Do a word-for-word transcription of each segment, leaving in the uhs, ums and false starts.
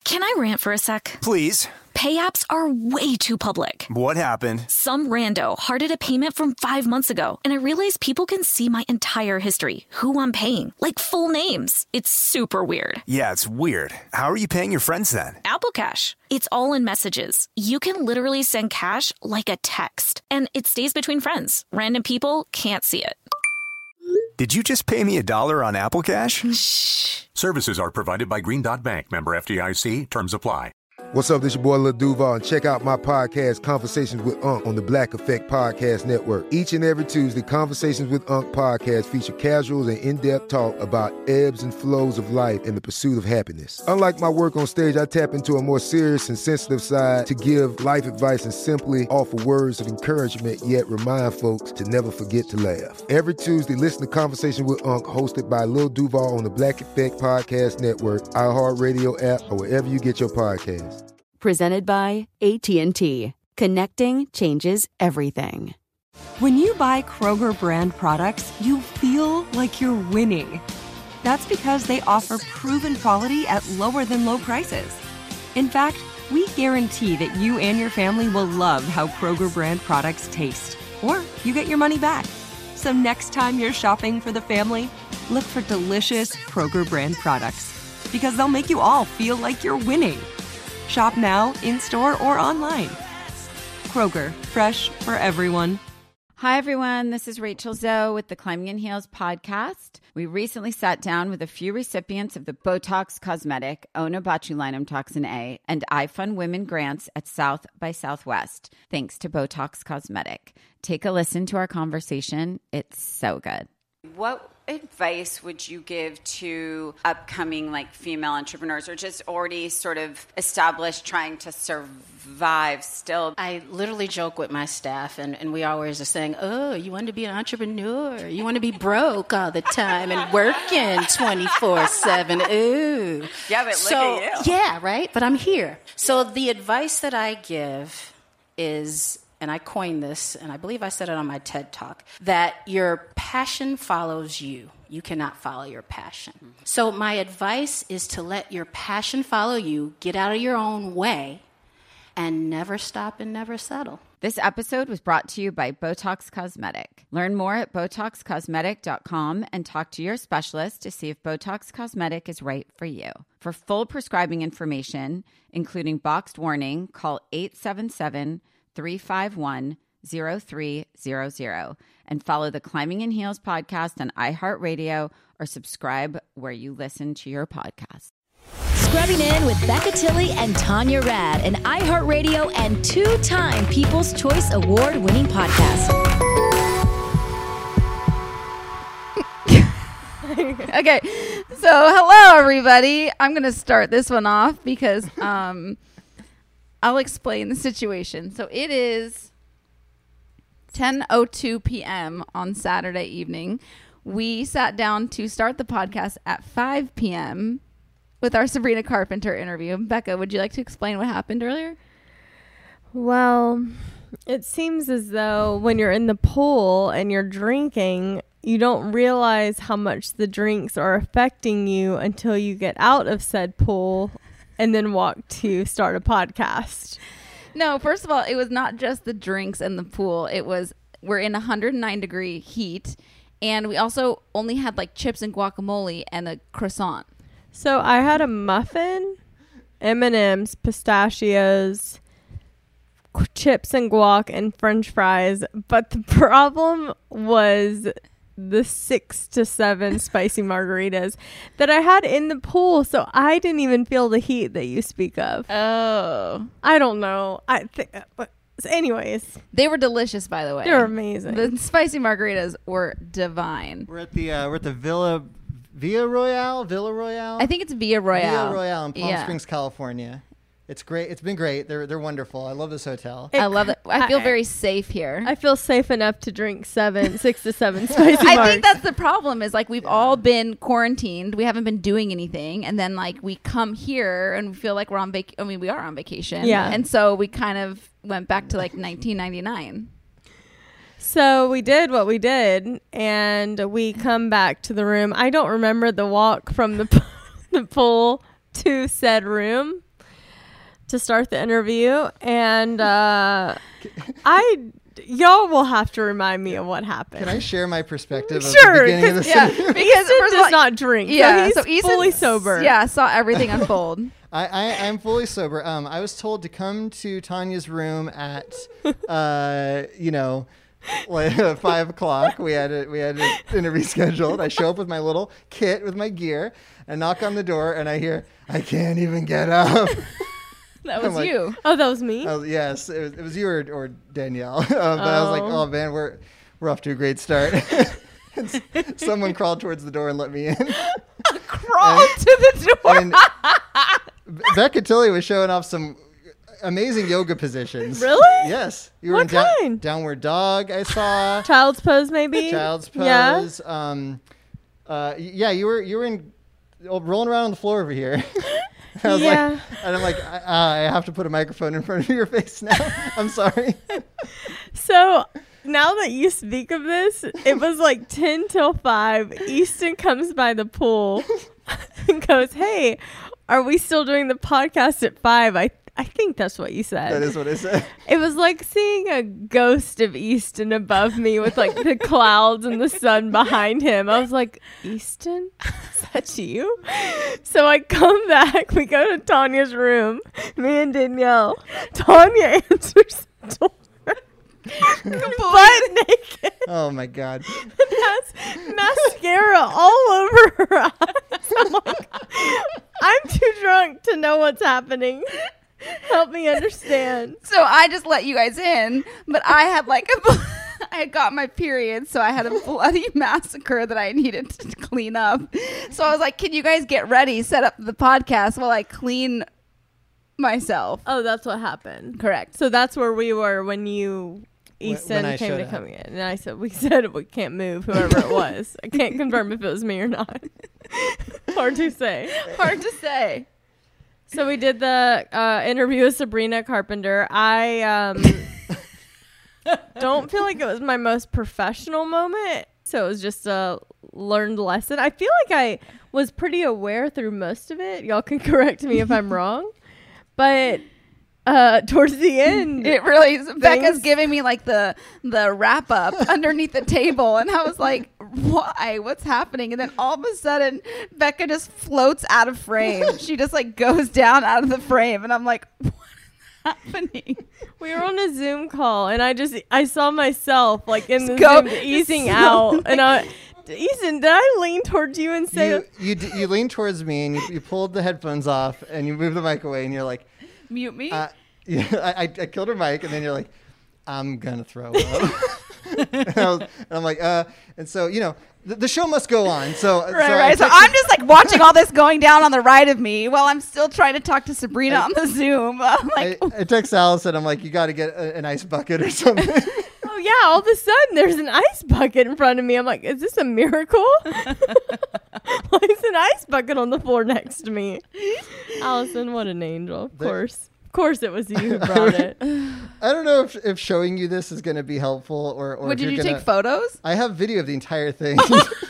Can I rant for a sec? Please. Pay apps are way too public. What happened? Some rando hearted a payment from five months ago, and I realized people can see my entire history, who I'm paying, like full names. It's super weird. Yeah, it's weird. How are you paying your friends then? Apple Cash. It's all in messages. You can literally send cash like a text, and it stays between friends. Random people can't see it. Did you just pay me a dollar on Apple Cash? Shh. Services are provided by Green Dot Bank. Member F D I C. Terms apply. What's up, this your boy Lil Duval, and check out my podcast, Conversations with Unc, on the Black Effect Podcast Network. Each and every Tuesday, Conversations with Unc podcast feature casuals and in-depth talk about ebbs and flows of life and the pursuit of happiness. Unlike my work on stage, I tap into a more serious and sensitive side to give life advice and simply offer words of encouragement, yet remind folks to never forget to laugh. Every Tuesday, listen to Conversations with Unc, hosted by Lil Duval on the Black Effect Podcast Network, iHeartRadio app, or wherever you get your podcasts. Presented by A T and T. Connecting changes everything. When you buy Kroger brand products, you feel like you're winning. That's because they offer proven quality at lower than low prices. In fact, we guarantee that you and your family will love how Kroger brand products taste, or you get your money back. So next time you're shopping for the family, look for delicious Kroger brand products, because they'll make you all feel like you're winning. Shop now, in-store, or online. Kroger, fresh for everyone. Hi, everyone. This is Rachel Zoe with the Climbing in Heels podcast. We recently sat down with a few recipients of the Botox Cosmetic, Onabotulinum Toxin A, and iFund Women grants at South by Southwest, thanks to Botox Cosmetic. Take a listen to our conversation. It's so good. What advice would you give to upcoming like female entrepreneurs, or just already sort of established trying to survive still? I literally joke with my staff, and, and we always are saying, oh, you want to be an entrepreneur? You want to be broke all the time and working twenty-four seven? Ooh. Yeah, but so, look at you. Yeah, right? But I'm here. So the advice that I give is, and I coined this, and I believe I said it on my TED Talk, that your passion follows you. You cannot follow your passion. Mm-hmm. So my advice is to let your passion follow you, get out of your own way, and never stop and never settle. This episode was brought to you by Botox Cosmetic. Learn more at Botox Cosmetic dot com and talk to your specialist to see if Botox Cosmetic is right for you. For full prescribing information, including boxed warning, call eight seven seven, three five one, zero three zero zero and follow the Climbing in Heels podcast on iHeartRadio or subscribe where you listen to your podcast. Scrubbing In with Becca Tilley and Tanya Rad, an iHeartRadio and two-time People's Choice Award-winning podcast. Okay, so hello everybody. I'm going to start this one off because um, I'll explain the situation. So it is ten oh two p.m. on Saturday evening. We sat down to start the podcast at five p.m. with our Sabrina Carpenter interview. Becca, would you like to explain what happened earlier? Well, it seems as though when you're in the pool and you're drinking, you don't realize how much the drinks are affecting you until you get out of said pool and then walk to start a podcast. No, first of all, it was not just the drinks and the pool. It was, we're in one hundred nine degree heat, and we also only had like chips and guacamole and a croissant. So I had a muffin, M and M's, pistachios, qu- chips and guac, and french fries. But the problem was the six to seven spicy margaritas that I had in the pool. So I didn't even feel the heat that you speak of. Oh. I don't know. I think, but anyways. They were delicious, by the way. They were amazing. The spicy margaritas were divine. We're at the, uh, we're at the Villa... Villa Royale? Villa Royale? I think it's Villa Royale. Villa Royale in Palm yeah. Springs, California. It's great. It's been great. They're they're wonderful. I love this hotel. It, I love it. I feel I, very safe here. I feel safe enough to drink seven, six to seven spicy margs. I think that's the problem is like we've yeah. all been quarantined. We haven't been doing anything. And then like we come here and we feel like we're on vac. I mean, we are on vacation. Yeah. And so we kind of went back to like nineteen ninety-nine. So we did what we did, and we come back to the room. I don't remember the walk from the, p- the pool to said room. to start the interview, and uh, I y'all will have to remind me of what happened. Can I share my perspective sure, of the beginning of this yeah, interview? because Easton does not drink. Yeah, so he's so fully sober. Yeah, saw everything unfold. I, I I'm fully sober. Um, I was told to come to Tanya's room at, uh, you know, like five o'clock. We had a, we had an interview scheduled. I show up with my little kit with my gear, and knock on the door, and I hear, I can't even get up. That was like, you. Oh, that was me. Oh, yes, it was, it was you or, or Danielle. um, but oh. I was like, oh man, we're we're off to a great start. Someone crawled towards the door and let me in. Crawled and, to the door. And Becca Tilley was showing off some amazing yoga positions. Really? Yes. You were what in da- kind? Downward dog, I saw. Child's pose, maybe. Child's pose. Yeah. Um, uh, yeah, you were you were in oh, rolling around on the floor over here. I was yeah. like, and I'm like, I, I have to put a microphone in front of your face now. I'm sorry. So now that you speak of this, it was like ten till five. Easton comes by the pool and goes, "Hey, are we still doing the podcast at five?" I I think that's what you said. That is what I said. It was like seeing a ghost of Easton above me with like the clouds and the sun behind him. I was like, Easton? Is that you? So I come back. We go to Tanya's room. Me and Danielle. Tanya answers the door. Butt naked. Oh my God. Has mascara all over her eyes. I'm like, I'm too drunk to know what's happening. Help me understand. So I just let you guys in, but I had like a, I had got my period, so I had a bloody massacre that I needed to clean up. So I was like, "Can you guys get ready? Set up the podcast while I clean myself." Oh, that's what happened. Correct. So that's where we were when you, Easton, when I came to up. come in, and I said, "We said we can't move, whoever it was." I can't confirm if it was me or not. Hard to say. Hard to say. So we did the uh, interview with Sabrina Carpenter. I um, don't feel like it was my most professional moment. So it was just a learned lesson. I feel like I was pretty aware through most of it. Y'all can correct me if I'm wrong. But uh, towards the end, it really is. Becca's giving me like the the wrap up underneath the table, and I was like, "Why? What's happening?" And then all of a sudden, Becca just floats out of frame. She just like goes down out of the frame, and I'm like, "What is happening?" We were on a Zoom call, and I just I saw myself like in the Go, Zoom easing out, and I. Easton, did I lean towards you and say you you, d- you leaned towards me and you, you pulled the headphones off and you moved the mic away and you're like, mute me? Uh, yeah, I, I killed her mic and then you're like, I'm gonna throw up. and, I was, and I'm like, uh, and so you know the, the show must go on. So right, so right. So I'm just like watching all this going down on the right of me while I'm still trying to talk to Sabrina I, on the Zoom. I'm like, I, I text Allison. I'm like, you got to get a, an ice bucket or something. Oh yeah! All of a sudden, there's an ice bucket in front of me. I'm like, is this a miracle? Why is an ice bucket on the floor next to me? Allison, what an angel! Of There, course, of course, it was you who brought it. I don't know if, if showing you this is going to be helpful or. or what, did you gonna, take photos? I have video of the entire thing.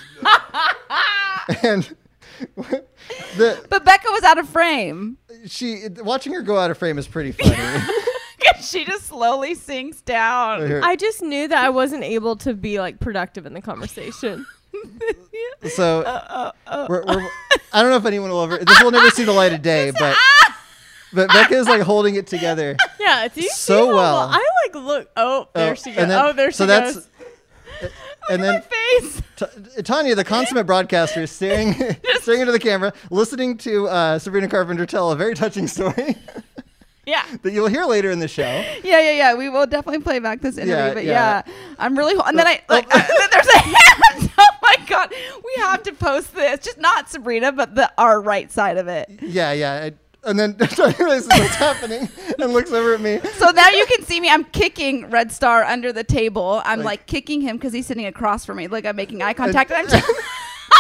and. The, but Becca was out of frame. She watching her go out of frame is pretty funny. She just slowly sinks down. I just knew that I wasn't able to be like productive in the conversation. So uh, uh, uh, we're, we're, I don't know if anyone will ever. This will never see the light of day, but but Becca is like holding it together. Yeah, do you so see how well. I like look. Oh, there oh, she goes. Then, oh, there she so goes. That's, and then my face. T- Tanya, the consummate broadcaster, is staring staring into the camera, listening to uh, Sabrina Carpenter tell a very touching story. Yeah. That you'll hear later in the show. Yeah, yeah, yeah. We will definitely play back this interview. Yeah, but yeah. yeah, I'm really. Ho- and then I like. uh, then there's a hand. Oh my god, we have to post this. Just not Sabrina, but the our right side of it. Yeah, yeah. I, and then Tanya realizes what's happening and looks over at me. So now you can see me. I'm kicking Red Star under the table. I'm like, like kicking him because he's sitting across from me. Like I'm making eye contact. And, and I'm. T-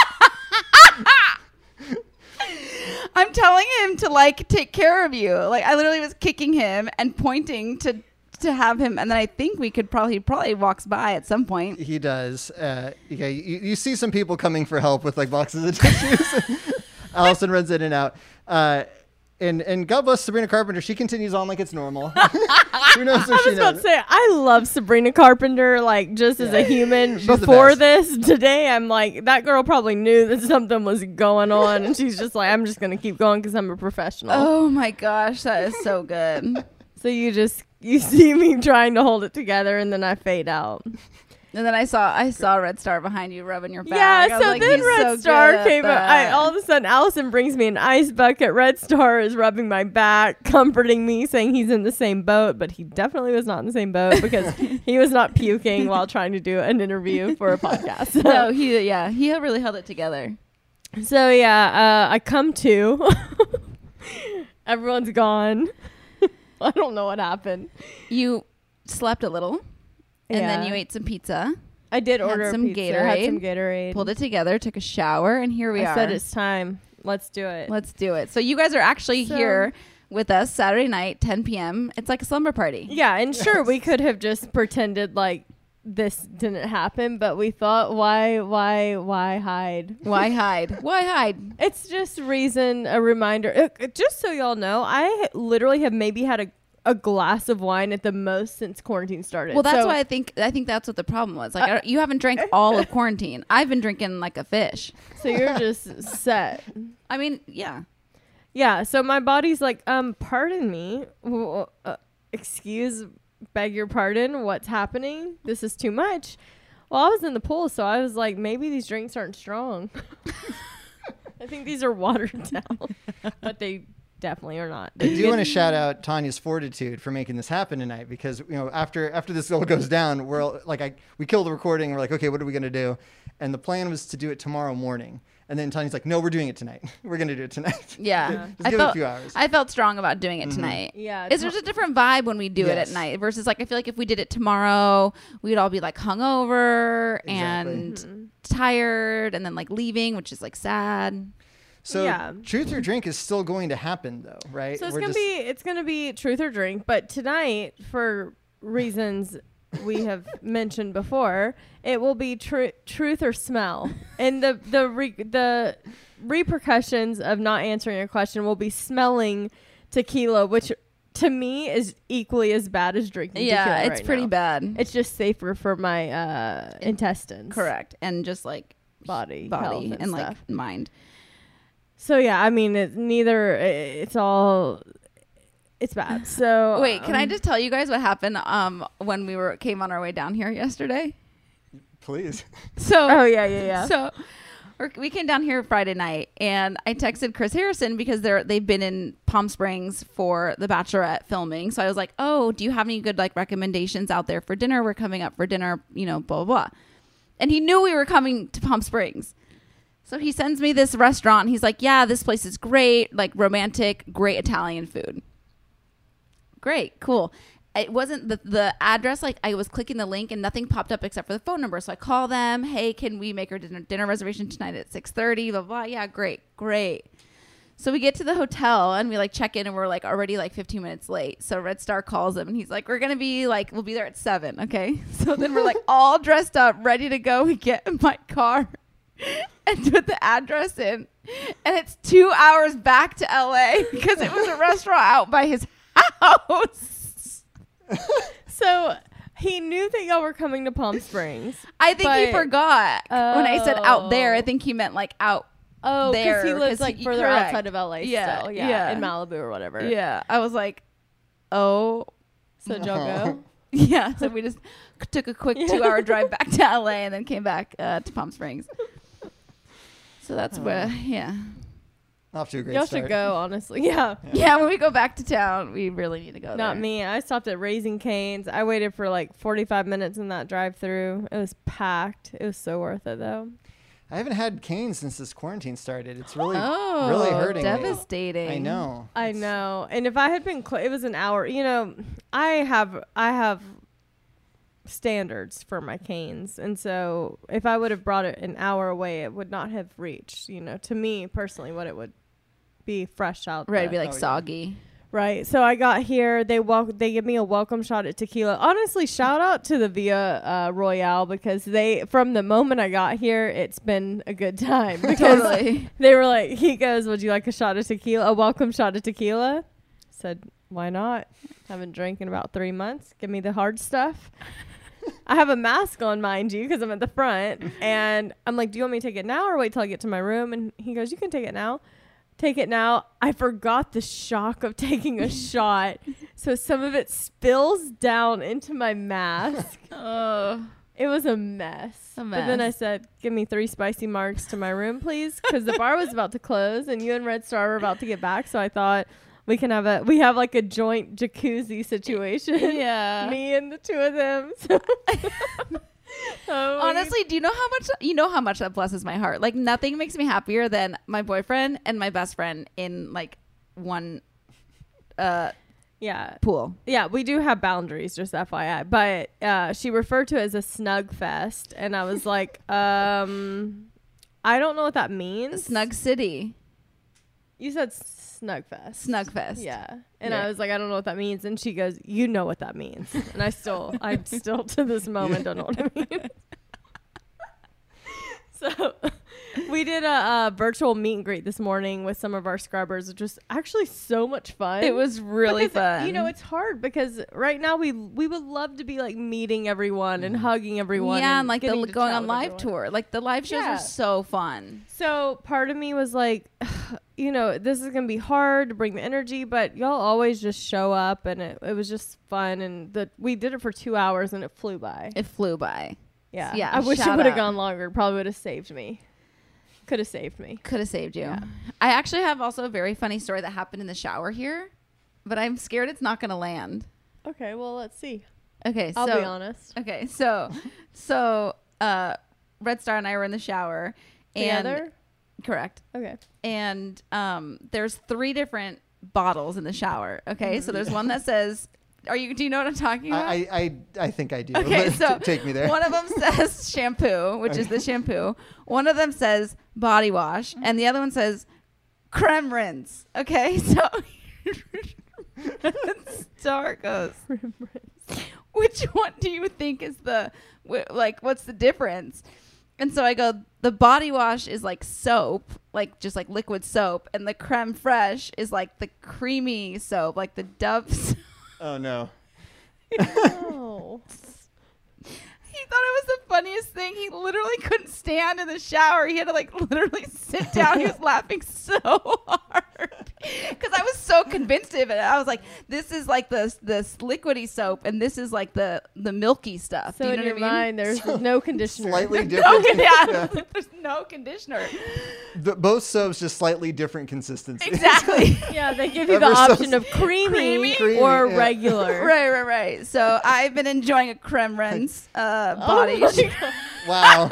I'm telling him to like take care of you. Like I literally was kicking him and pointing to to have him, and then I think we could probably he probably walks by at some point. He does. Uh, yeah, you, you see some people coming for help with like boxes of tissues. Allison runs in and out. Uh, And and God bless Sabrina Carpenter. She continues on like it's normal. Who knows if I she was about knows? to say, I love Sabrina Carpenter, like, just as Yeah. a human. She's the Before best. this, today, I'm like, that girl probably knew that something was going on. And she's just like, I'm just going to keep going because I'm a professional. Oh my gosh, that is so good. So you just, you see me trying to hold it together and then I fade out. And then I saw I saw Red Star behind you rubbing your back. Yeah, I was so like, then "He's Red so Star good at came up. I, that." all of a sudden, Allison brings me an ice bucket. Red Star is rubbing my back, comforting me, saying he's in the same boat, but he definitely was not in the same boat because he was not puking while trying to do an interview for a podcast. No, he yeah, he really held it together. So yeah, uh, I come to. Everyone's gone. I don't know what happened. You slept a little, and Yeah. then you ate some pizza. I did had order some pizza, Gatorade. had some Gatorade. Pulled it together, took a shower, and here we I are. said it's time. Let's do it. Let's do it. So you guys are actually So- here with us Saturday night, ten p.m. It's like a slumber party. Yeah, and sure, we could have just pretended like this didn't happen, but we thought, why, why, why hide? Why hide? Why hide? It's just reason, a reminder. Uh, just so y'all know, I literally have maybe had a, a glass of wine at the most since quarantine started. Well, that's So- why I think I think that's what the problem was. Like, I, you haven't drank all of quarantine. I've been drinking like a fish. So you're just set. I mean, yeah. Yeah, so my body's like, um, pardon me, w- uh, excuse, beg your pardon, what's happening? This is too much. Well, I was in the pool, so I was like, maybe these drinks aren't strong. I think these are watered down, but they definitely are not. I do want to shout out Tanya's fortitude for making this happen tonight, because you know after after this all goes down, we're all, like I we kill the recording. We're like, okay, what are we gonna do? And the plan was to do it tomorrow morning. And then Tanya's like, no, we're doing it tonight. We're gonna do it tonight. Yeah. Just I give felt, it a few hours. I felt strong about doing it Mhm. tonight. Yeah. Is there's a different vibe when we do it Yes. at night versus like I feel like if we did it tomorrow, we'd all be like hungover Exactly. and Mm-hmm. tired and then like leaving, which is like sad. So Yeah. truth or drink is still going to happen, though, right? So it's We're gonna just- be it's gonna be truth or drink, but tonight, for reasons we have mentioned before, it will be tru- truth or smell, and the the re- the repercussions of not answering a question will be smelling tequila, which to me is equally as bad as drinking Yeah, tequila it's right pretty now. bad. It's just safer for my uh, intestines, Correct. And just like body, body health and, and like stuff. mind. So yeah, I mean, it's neither. It's all. It's bad. So Wait, can I um, just tell you guys what happened um when we were came on our way down here yesterday? Please. So Oh yeah, yeah, yeah. So we're, we came down here Friday night, and I texted Chris Harrison because they're they've been in Palm Springs for The Bachelorette filming. So I was like, "Oh, do you have any good like recommendations out there for dinner? We're coming up for dinner, you know, blah blah blah." And he knew we were coming to Palm Springs. So he sends me this restaurant. He's like, "Yeah, this place is great, like romantic, great Italian food." Great, cool. It wasn't the the address, like I was clicking the link and nothing popped up except for the phone number. So I call them, hey, can we make our dinner, dinner reservation tonight at six thirty? Blah, blah. Yeah, great, great. So we get to the hotel and we like check in and we're like already like fifteen minutes late. So Red Star calls him and he's like, we're going to be like, we'll be there at seven. Okay. So then we're like all dressed up, ready to go. We get in my car and put the address in. And it's two hours back to L A because it was a restaurant out by his house. So he knew that y'all were coming to Palm Springs. I think he but- forgot when I said out there. I Oh. think he meant like out. Oh, there because he lives 'cause like he- further correct. outside of L A. Yeah, still. Yeah, yeah. in Malibu or whatever. Yeah, I was like, oh, So did y'all go? yeah. So we just took a quick two-hour drive back to L A and then came back uh, to Palm Springs. So that's where, yeah, Off to a great Y'all start. should go, honestly. Yeah. yeah. When we go back to town, we really need to go. Not there. me. I stopped at Raising Cane's. I waited for like forty-five minutes in that drive-through. It was packed. It was so worth it though. I haven't had cane since this quarantine started. It's really, Oh, really hurting me. devastating. I know. I know. And if I had been, cl- it was an hour. You know, I have, I have standards for my canes, and so if I would have brought it an hour away, it would not have reached. You know, to me personally, what it would be fresh out. Ready the- to be like Oh, yeah. soggy. Right. So I got here. They wel- They give me a welcome shot at tequila. Honestly, shout out to the Via uh, Royale because they, from the moment I got here, it's been a good time. Because Totally. they were like, he goes, would you like a shot of tequila? A welcome shot of tequila? Said, why not? Haven't drank in about three months. Give me the hard stuff. I have a mask on, mind you, because I'm at the front. And I'm like, do you want me to take it now or wait till I get to my room? And he goes, you can take it now. Take it now. I forgot the shock of taking a shot. So some of it spills down into my mask. Oh, it was a mess. A But then I mess. said, give me three spicy marks to my room, please. Because the bar was about to close and you and Red Star were about to get back. So I thought we can have a, we have like a joint jacuzzi situation. Yeah. Me and the two of them. So Oh, honestly, do you know how much you know how much that blesses my heart? Like nothing makes me happier than my boyfriend and my best friend in like one uh yeah pool. Yeah, we do have boundaries, just F Y I. But uh, she referred to it as a snug fest, and I was like, um, I don't know what that means. Snug City. You said snug fest. Snug fest. Yeah. And Yeah. I was like, I don't know what that means. And she goes, you know what that means. And I still, I still to this moment don't know what it means. So we did a, a virtual meet and greet this morning with some of our scrubbers, which was actually so much fun. It was really Because, fun. You know, it's hard because right now we we would love to be like meeting everyone and hugging everyone. Yeah, and, and like the getting to going chat on with live everyone. tour. Like the live shows Yeah. are so fun. So part of me was like, you know, this is gonna be hard to bring the energy, but y'all always just show up, and it, it was just fun. And the we did it for two hours, and it flew by. It flew by. Yeah, Yeah, I wish it shout would have out. gone longer. Probably would have saved me. Could have saved me. Could have saved you. Yeah. I actually have also a very funny story that happened in the shower here, but I'm scared it's not going to land. Okay, well, let's see. Okay, I'll so be honest. Okay, so so uh, Red Star and I were in the shower. Together? And correct. Okay. And um, there's three different bottles in the shower. Okay, so there's one that says, "Are you? Do you know what I'm talking about?" I, I, I think I do. Okay, but so t- take me there. One of them says shampoo, which is the shampoo. One of them says body wash, and the other one says creme rinse. Okay, so Star goes, which one do you think is the wh- like? What's the difference? And so I go, the body wash is like soap, like just like liquid soap, and the creme fraiche is like the creamy soap, like the Dove soap. Oh no. Oh. He thought it was the funniest thing. He literally couldn't stand in the shower. He had to like literally sit down. He was laughing so hard because I was so convinced of it. I was like, "This is like the this liquidy soap, and this is like the the milky stuff." So Do you in know your what I mean? mind, there's no conditioner. Slightly No, different. yeah, Yeah. there's no conditioner. The, both soaps just slightly different consistency. Exactly. Yeah, they give you Ever the so option of creamy, Creamy, or yeah. regular. Right, right, right. So I've been enjoying a creme rinse uh, Oh body. my God. Wow.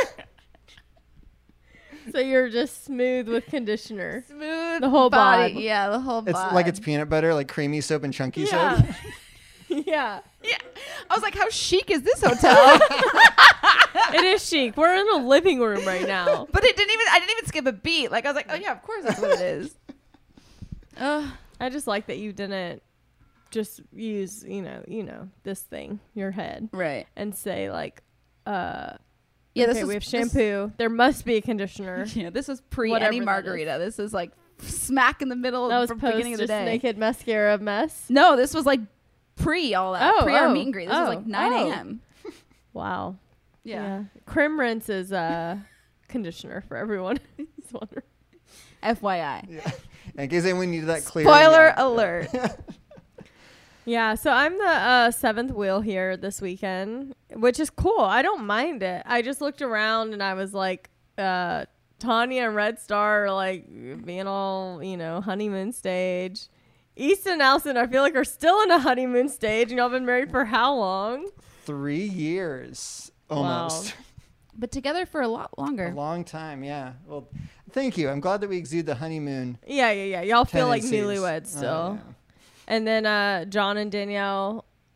So you're just smooth with conditioner. Smooth The whole body. bod. Yeah, the whole It's body. like it's peanut butter, like creamy soap and chunky Yeah. soap. Yeah. Yeah. I was like, how chic is this hotel? It is chic. We're in a living room right now. But it didn't even, I didn't even skip a beat. Like, I was like, oh, yeah, of course that's what it is. Ugh. I just like that you didn't just use, you know, you know, this thing, your head, Right. and say like, uh, Yeah, this okay, was, we have this- shampoo. There must be a conditioner. yeah, this was pre Whatever any that margarita. This is like smack in the middle That was from post beginning of the just day. naked mascara mess. No, this was like pre all that. Oh, pre our oh, meet and greet. This oh, was like nine oh. a.m. Wow. Yeah. Creme rinse is uh, conditioner for everyone who's wondering. F Y I. Yeah. In case anyone needed that clear. Spoiler yeah. alert. Yeah, so I'm the uh, seventh wheel here this weekend, which is cool. I don't mind it. I just looked around and I was like, uh, Tanya and Red Star are like being all, you know, honeymoon stage. Easton and Allison, I feel like, are still in a honeymoon stage. And y'all been married for how long? Three years almost. Wow. But together for a lot longer. A long time, yeah. Well, thank you. I'm glad that we exude the honeymoon. Yeah, yeah, yeah. Y'all feel like tendencies. newlyweds still. Oh, yeah. And then uh, John and Danielle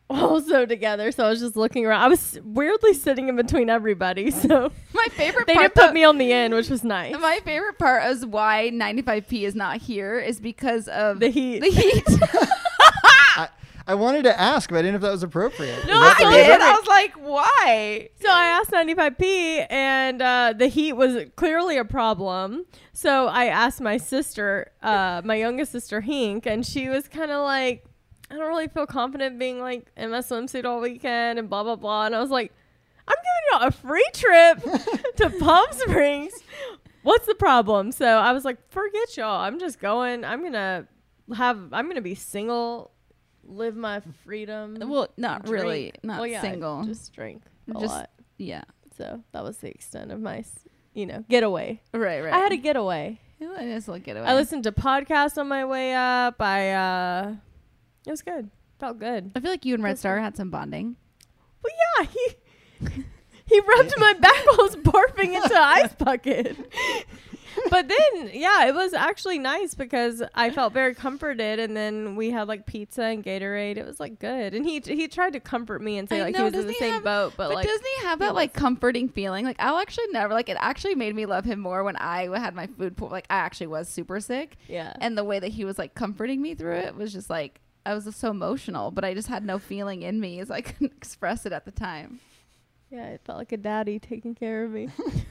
also together, so I was just looking around. I was weirdly sitting in between everybody, so my favorite they part didn't put though, me on the end, which was nice. My favorite part is why ninety-five P is not here is because of the heat. The heat. I, I wanted to ask, but I didn't know if that was appropriate. No, I did. I was like, why? So I asked ninety-five P, and uh, the heat was clearly a problem. So I asked my sister, uh, my youngest sister, Hink, and she was kind of like, I don't really feel confident being like in my swimsuit all weekend and blah, blah, blah. And I was like, I'm giving y'all a free trip to Palm Springs. What's the problem? So I was like, forget y'all. I'm just going. I'm going to have, I'm going to be single, live my freedom. Well, not drink. really. Not well, yeah, single. Just drink a Just, lot. Yeah. So that was the extent of my, you know, getaway. Right, right. I had a getaway. I just like getaway. I listened to podcasts on my way up. I, uh, it was good. Felt good. I feel like you and Red Star had some bonding. Well, yeah, he he rubbed my back while I was barfing into an ice bucket. But then, yeah, it was actually nice because I felt very comforted, and then we had like pizza and Gatorade. It was like good, and he he tried to comfort me and say I like know, he was in the doesn't same he have- boat, but, But like doesn't he have that like comforting feeling? Like I'll actually never like it. Actually made me love him more when I had my food pool. Like I actually was super sick. Yeah. And the way that he was like comforting me through it was just like I was so emotional, but I just had no feeling in me as I couldn't express it at the time. Yeah, it felt like a daddy taking care of me.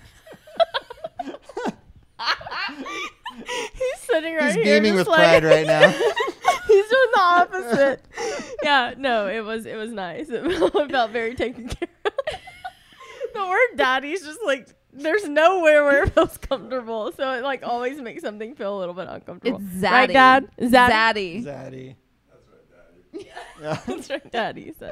He's sitting right He's here. beaming just with like pride right now. He's doing the opposite. Yeah, no, it was it was nice. It felt very taken care of. The word daddy's just like there's nowhere where it feels comfortable, so it like always makes something feel a little bit uncomfortable. It's zaddy. Right, Dad? Zaddy. Zaddy. That's right, Daddy says.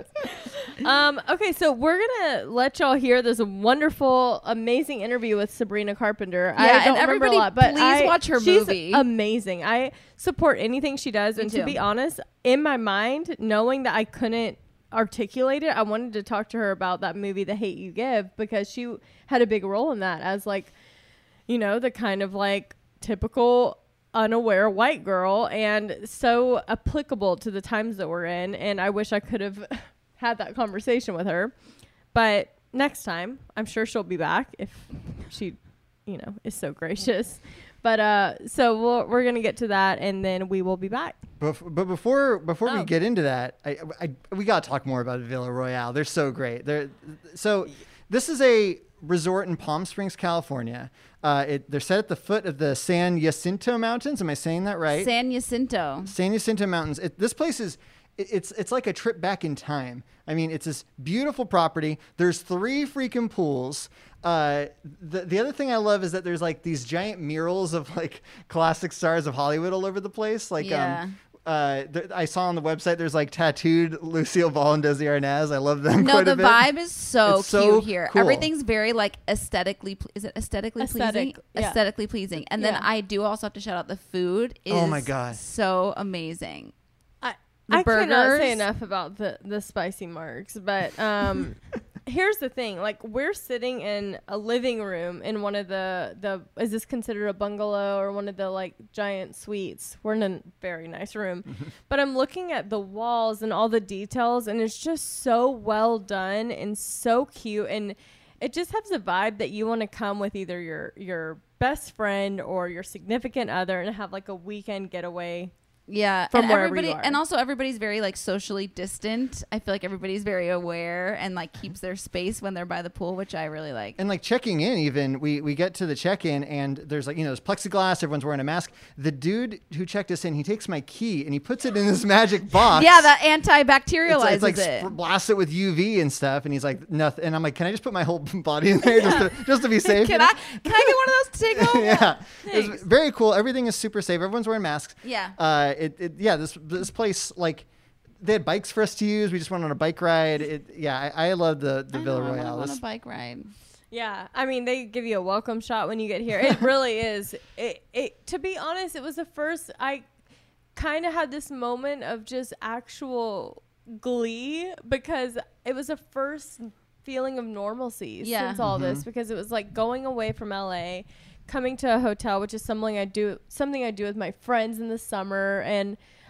Um, okay, so we're gonna let y'all hear this wonderful, amazing interview with Sabrina Carpenter. Yeah, I don't and remember everybody a lot, but please I- watch her she's movie. Amazing. I support anything she does, Me and too. to be honest, in my mind, knowing that I couldn't articulate it, I wanted to talk to her about that movie, The Hate You Give, because she had a big role in that as like, you know, the kind of like typical unaware white girl, and so applicable to the times that we're in. And I wish I could have had that conversation with her, but next time I'm sure she'll be back if she, you know, is so gracious. But uh, so we'll, we're gonna get to that, and then we will be back. Bef- but before before Oh. we get into that, I, I we gotta talk more about Villa Royale. They're so great. They're so this is a resort in Palm Springs, California. Uh, it, they're set at the foot of the San Jacinto Mountains. Am I saying that right? San Jacinto. San Jacinto Mountains. It, this place is, it, it's it's like a trip back in time. I mean, it's this beautiful property. There's three freaking pools. Uh, the the other thing I love is that there's like these giant murals of like classic stars of Hollywood all over the place. Like, Yeah. um, uh, th- I saw on the website there's like tattooed Lucille Ball and Desi Arnaz. I love them. No, quite the a bit. vibe is so It's cute so here. cool. Everything's very like aesthetically. Ple- is it aesthetically Aesthetic, pleasing? yeah. Aesthetically pleasing. And then Yeah. I do also have to shout out the food. Is Oh my God. so amazing. I The I cannot say burgers. enough about the the spicy marks, but um, here's the thing: like we're sitting in a living room in one of the the is this considered a bungalow or one of the like giant suites? We're in a very nice room, but I'm looking at the walls and all the details, and it's just so well done and so cute, and it just has a vibe that you want to come with either your your best friend or your significant other and have like a weekend getaway. Yeah, From and wherever everybody, you are. and also everybody's very like socially distant. I feel like everybody's very aware and like keeps their space when they're by the pool, which I really like. And like checking in, even we we get to the check-in and there's like, you know, there's plexiglass, everyone's wearing a mask. The dude who checked us in, he takes my key and he puts it in this magic box. Yeah, that It's, antibacterializes it's like it. sp- blasts it with U V and stuff, and he's like nothing. And I'm like, can I just put my whole body in there just to just to be safe? Can I can I get one of those to take home? Yeah, it's Thanks. very cool. Everything is super safe. Everyone's wearing masks. Yeah. Uh, it, it yeah this this place like they had bikes for us to use. We just went on a bike ride. It yeah I, I love the the I Villa know, I Royale. wanna go on This- a bike ride. Yeah, I mean, they give you a welcome shot when you get here. It really is. It, it. To be honest, it was the first I kind of had this moment of just actual glee because it was the first feeling of normalcy Yeah. since all this Mhm. because it was like going away from L A, coming to a hotel, which is something I do something I do with my friends in the summer, and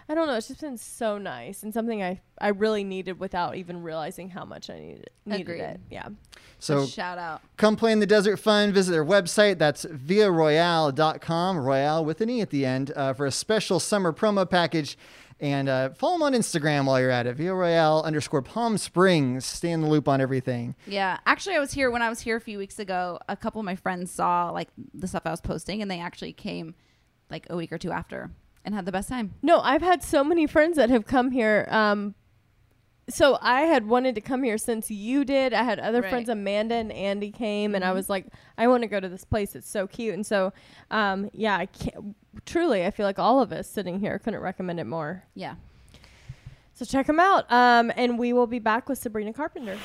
I don't know. It's just been so nice and something I, I really needed without even realizing how much I needed, needed Agreed. it. Yeah. So shout out. Come play in the Desert Fun. Visit their website. That's via royale dot com, Royale with an E at the end, uh, for a special summer promo package. And uh, follow them on Instagram while you're at it. Via Royale underscore Palm Springs. Stay in the loop on everything. Yeah. Actually, I was here when I was here a few weeks ago. A couple of my friends saw like the stuff I was posting, and they actually came like a week or two after and had the best time. No, I've had so many friends that have come here. Um, so I had wanted to come here since you did. I had other Right. friends, Amanda and Andy came, and I Mhm. was like, I want to go to this place. It's so cute. And so, um, yeah, I can't, truly, I feel like all of us sitting here couldn't recommend it more. Yeah. So check them out. Um, and we will be back with Sabrina Carpenter.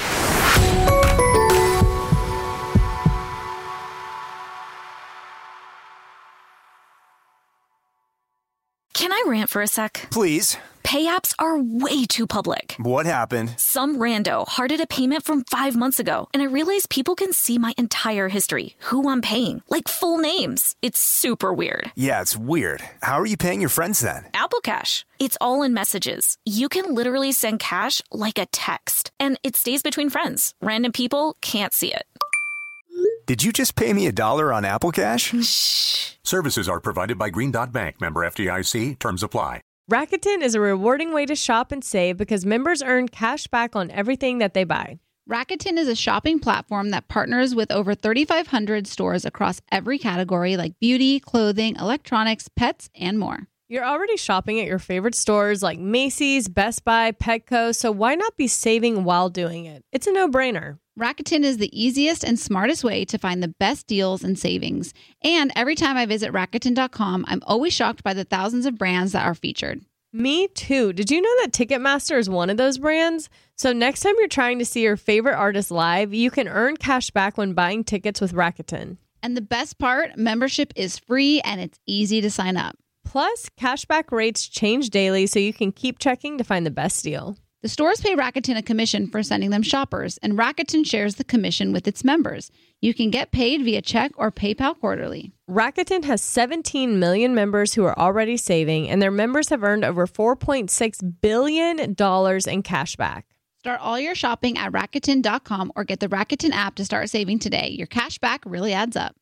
Can I rant for a sec? Please. Pay apps are way too public. What happened? Some rando hearted a payment from five months ago, and I realized people can see my entire history, who I'm paying, like full names. It's super weird. Yeah, it's weird. How are you paying your friends then? Apple Cash. It's all in messages. You can literally send cash like a text, and it stays between friends. Random people can't see it. Did you just pay me a dollar on Apple Cash? Shh. Services are provided by Green Dot Bank. Member F D I C. Terms apply. Rakuten is a rewarding way to shop and save because members earn cash back on everything that they buy. Rakuten is a shopping platform that partners with over thirty-five hundred stores across every category like beauty, clothing, electronics, pets, and more. You're already shopping at your favorite stores like Macy's, Best Buy, Petco, so why not be saving while doing it? It's a no-brainer. Rakuten is the easiest and smartest way to find the best deals and savings. And every time I visit Rakuten dot com, I'm always shocked by the thousands of brands that are featured. Me too. Did you know that Ticketmaster is one of those brands? So next time you're trying to see your favorite artist live, you can earn cash back when buying tickets with Rakuten. And the best part, membership is free and it's easy to sign up. Plus, cashback rates change daily, so you can keep checking to find the best deal. The stores pay Rakuten a commission for sending them shoppers, and Rakuten shares the commission with its members. You can get paid via check or PayPal quarterly. Rakuten has seventeen million members who are already saving, and their members have earned over four point six billion dollars in cash back. Start all your shopping at Rakuten dot com or get the Rakuten app to start saving today. Your cash back really adds up.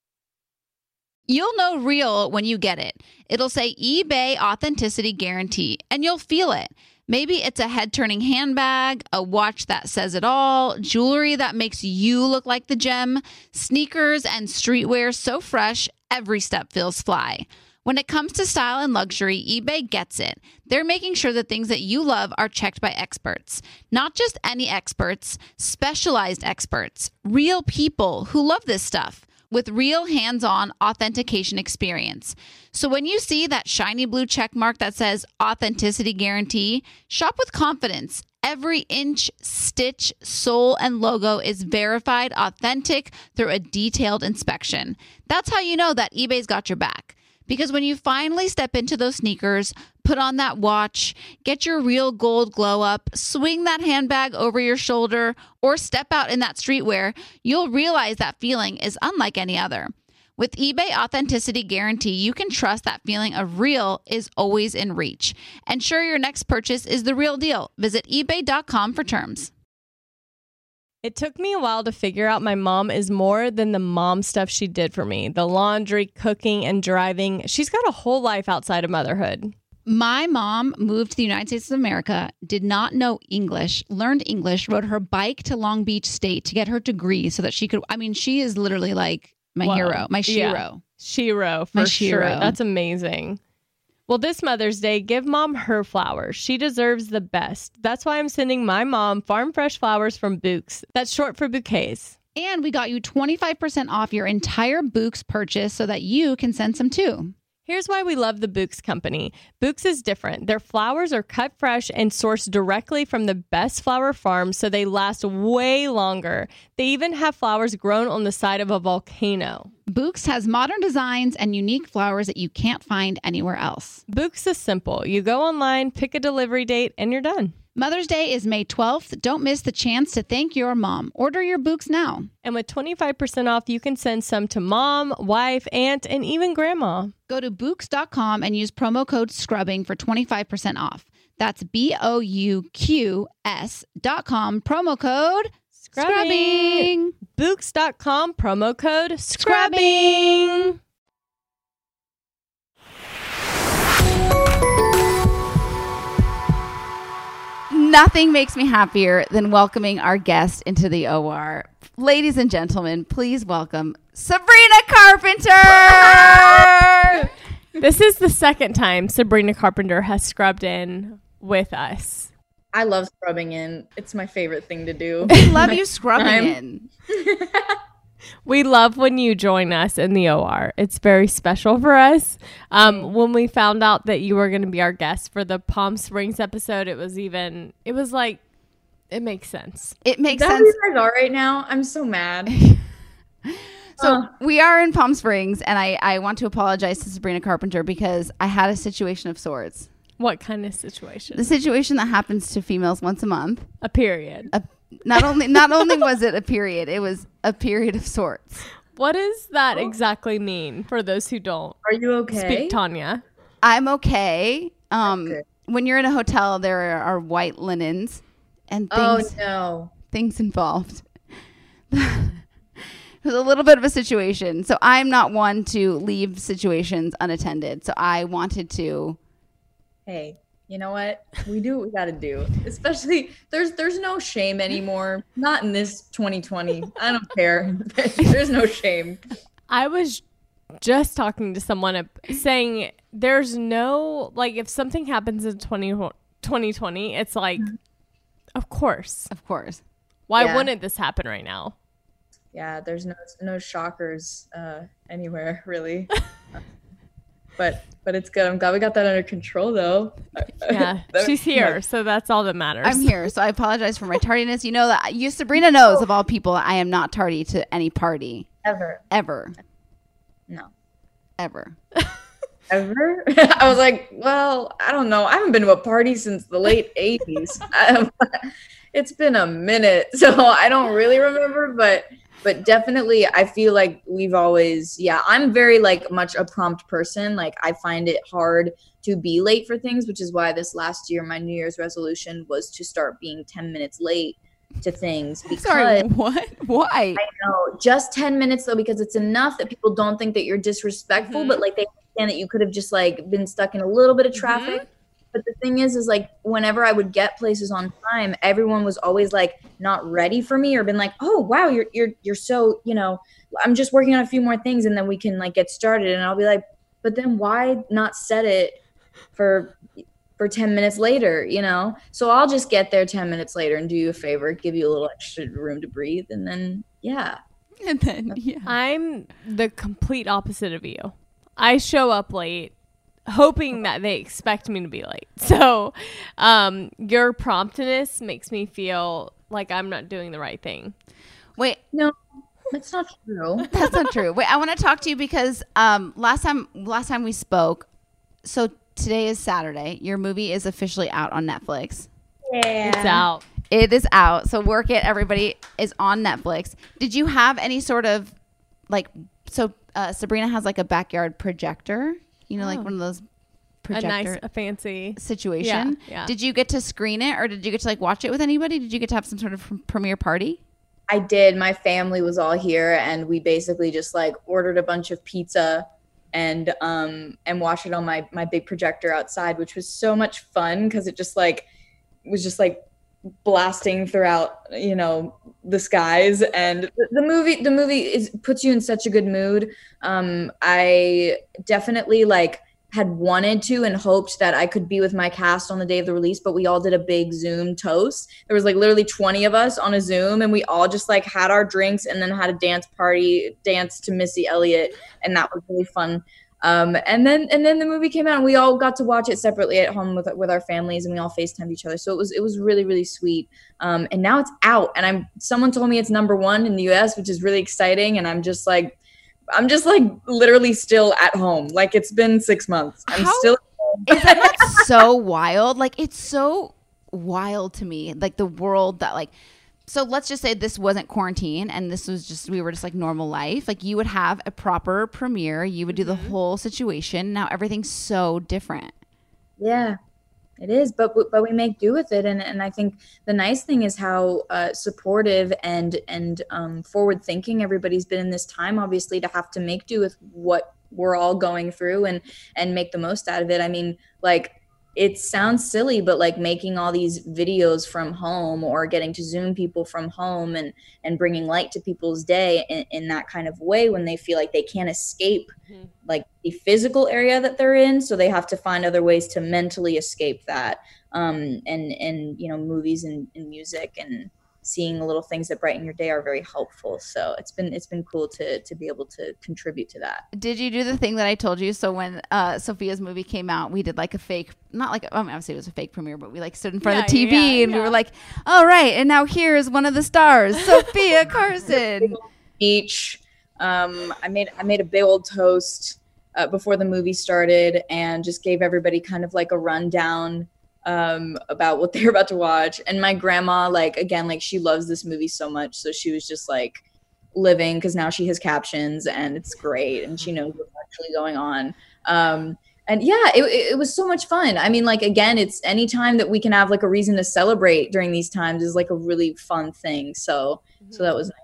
You'll know real when you get it. It'll say eBay Authenticity Guarantee, and you'll feel it. Maybe it's a head-turning handbag, a watch that says it all, jewelry that makes you look like the gem, sneakers and streetwear so fresh, every step feels fly. When it comes to style and luxury, eBay gets it. They're making sure the things that you love are checked by experts. Not just any experts, specialized experts, real people who love this stuff, with real hands-on authentication experience. So when you see that shiny blue check mark that says Authenticity Guarantee, shop with confidence. Every inch, stitch, sole, and logo is verified authentic through a detailed inspection. That's how you know that eBay's got your back. Because when you finally step into those sneakers, put on that watch, get your real gold glow up, swing that handbag over your shoulder, or step out in that streetwear, you'll realize that feeling is unlike any other. With eBay Authenticity Guarantee, you can trust that feeling of real is always in reach. Ensure your next purchase is the real deal. Visit ebay dot com for terms. It took me a while to figure out my mom is more than the mom stuff she did for me. The laundry, cooking, and driving. She's got a whole life outside of motherhood. My mom moved to the United States of America, did not know English, learned English, rode her bike to Long Beach State to get her degree so that she could, I mean, she is literally like my Whoa. hero, my shiro. Yeah. Shiro, for My sure. shiro. That's amazing. Well, this Mother's Day, give mom her flowers. She deserves the best. That's why I'm sending my mom farm fresh flowers from Bouqs. That's short for bouquets. And we got you twenty-five percent off your entire Bouqs purchase so that you can send some too. Here's why we love the Bouqs company. Bouqs is different. Their flowers are cut fresh and sourced directly from the best flower farms, so they last way longer. They even have flowers grown on the side of a volcano. Bouqs has modern designs and unique flowers that you can't find anywhere else. Bouqs is simple. You go online, pick a delivery date, and you're done. Mother's Day is May twelfth. Don't miss the chance to thank your mom. Order your books now. And with twenty-five percent off, you can send some to mom, wife, aunt, and even grandma. Go to Books dot com and use promo code SCRUBBING for twenty-five percent off. That's B O U Q S dot com, promo code Scrubbing. SCRUBBING. Books dot com, promo code SCRUBBING. Nothing makes me happier than welcoming our guest into the O R. Ladies and gentlemen, please welcome Sabrina Carpenter. This is the second time Sabrina Carpenter has scrubbed in with us. I love scrubbing in. It's my favorite thing to do. We love you scrubbing in. We love when you join us in the O R. It's very special for us. Um, when we found out that you were going to be our guest for the Palm Springs episode, it was even, it was like, it makes sense. It makes Is that sense. where you guys are right now? I'm so mad. So Uh. we are in Palm Springs, and I, I want to apologize to Sabrina Carpenter because I had a situation of sorts. What kind of situation? The situation that happens to females once a month. A period. A, not only not only was it a period, it was a period of sorts. What does that exactly mean for those who don't? Are you okay? Speak Tanya. I'm okay. Um, Good. when you're in a hotel, there are white linens and Oh, things, no. things involved. It was a little bit of a situation. So I'm not one to leave situations unattended. So I wanted to. Hey, you know what? We do what we got to do. Especially, there's there's no shame anymore. Not in this twenty twenty. I don't care. There's no shame. I was just talking to someone uh, saying there's no, like, if something happens in twenty twenty, it's like, of course. Of course. Why Yeah. wouldn't this happen right now? Yeah, there's no no shockers uh, anywhere, really. But but it's good. I'm glad we got that under control, though. Yeah, That- she's here, so that's all that matters. I'm here, so I apologize for my tardiness. You know that you, Sabrina knows of all people, I am not tardy to any party Ever. ever, No. ever. Ever? I was like, well, I don't know. I haven't been to a party since the late eighties. Um, it's been a minute, so I don't really remember, but but definitely I feel like we've always, yeah, I'm very like much a prompt person. Like I find it hard to be late for things, which is why this last year my New Year's resolution was to start being ten minutes late to things. Because Sorry, what? Why? I know, just ten minutes though, because it's enough that people don't think that you're disrespectful, Mm-hmm. but like they understand that you could have just like been stuck in a little bit of traffic. Mm-hmm. But the thing is, is like whenever I would get places on time, everyone was always like not ready for me or been like, oh wow, you're you're you're so, you know, I'm just working on a few more things and then we can like get started. And I'll be like, but then why not set it for for ten minutes later, you know? So I'll just get there ten minutes later and do you a favor, give you a little extra room to breathe, and then yeah. And then yeah. I'm the complete opposite of you. I show up late, hoping that they expect me to be late. So um, your promptness makes me feel like I'm not doing the right thing. Wait, no, that's not true. That's not true. Wait, I want to talk to you because um, last time last time we spoke, so today is Saturday. Your movie is officially out on Netflix. Yeah. It's out. It is out. So work it. Everybody is on Netflix. Did you have any sort of like, so uh, Sabrina has like a backyard projector, you know, Oh. like one of those A projector nice, a fancy situation. Yeah, yeah. Did you get to screen it or did you get to like watch it with anybody? Did you get to have some sort of premiere party? I did. My family was all here and we basically just like ordered a bunch of pizza and um and watched it on my my big projector outside, which was so much fun because it just like was just like blasting throughout, you know, the skies. And the, the movie the movie is puts you in such a good mood. Um I definitely like had wanted to and hoped that I could be with my cast on the day of the release, but we all did a big Zoom toast. There was like literally twenty of us on a Zoom and we all just like had our drinks and then had a dance party, dance to Missy Elliott. And that was really fun. Um, and then, and then the movie came out and we all got to watch it separately at home with, with our families and we all FaceTimed each other. So it was, it was really, really sweet. Um, and now it's out and I'm, someone told me it's number one in the U S, which is really exciting. And I'm just like, I'm just like literally still at home. Like it's been six months. I'm How still. Is that not so wild? Like it's so wild to me. Like the world that like, so let's just say this wasn't quarantine and this was just, we were just like normal life. Like you would have a proper premiere. You would do the whole situation. Now everything's so different. Yeah, it is. But but we make do with it. And, and I think the nice thing is how uh, supportive and, and um, forward thinking everybody's been in this time, obviously, to have to make do with what we're all going through and, and make the most out of it. I mean, like, it sounds silly, but like making all these videos from home or getting to Zoom people from home and, and bringing light to people's day in, in that kind of way when they feel like they can't escape mm-hmm. like the physical area that they're in. So they have to find other ways to mentally escape that. Um, and, and, you know, movies and, and music and seeing the little things that brighten your day are very helpful. So it's been it's been cool to to be able to contribute to that. Did you do the thing that I told you? So when uh, Sophia's movie came out, we did like a fake, not like, I mean, obviously it was a fake premiere, but we like stood in front yeah, of the T V yeah, and yeah. we were like, all right, and now here's one of the stars, Sophia Carson. Beach. Um, I made I made a big old toast uh, before the movie started and just gave everybody kind of like a rundown um about what they're about to watch. And my grandma, like, again, like, she loves this movie so much, so she was just like living, because now she has captions and it's great and she knows what's actually going on. Um and yeah, it, it was so much fun. I mean, like, again, it's any time that we can have like a reason to celebrate during these times is like a really fun thing. So mm-hmm. so that was nice.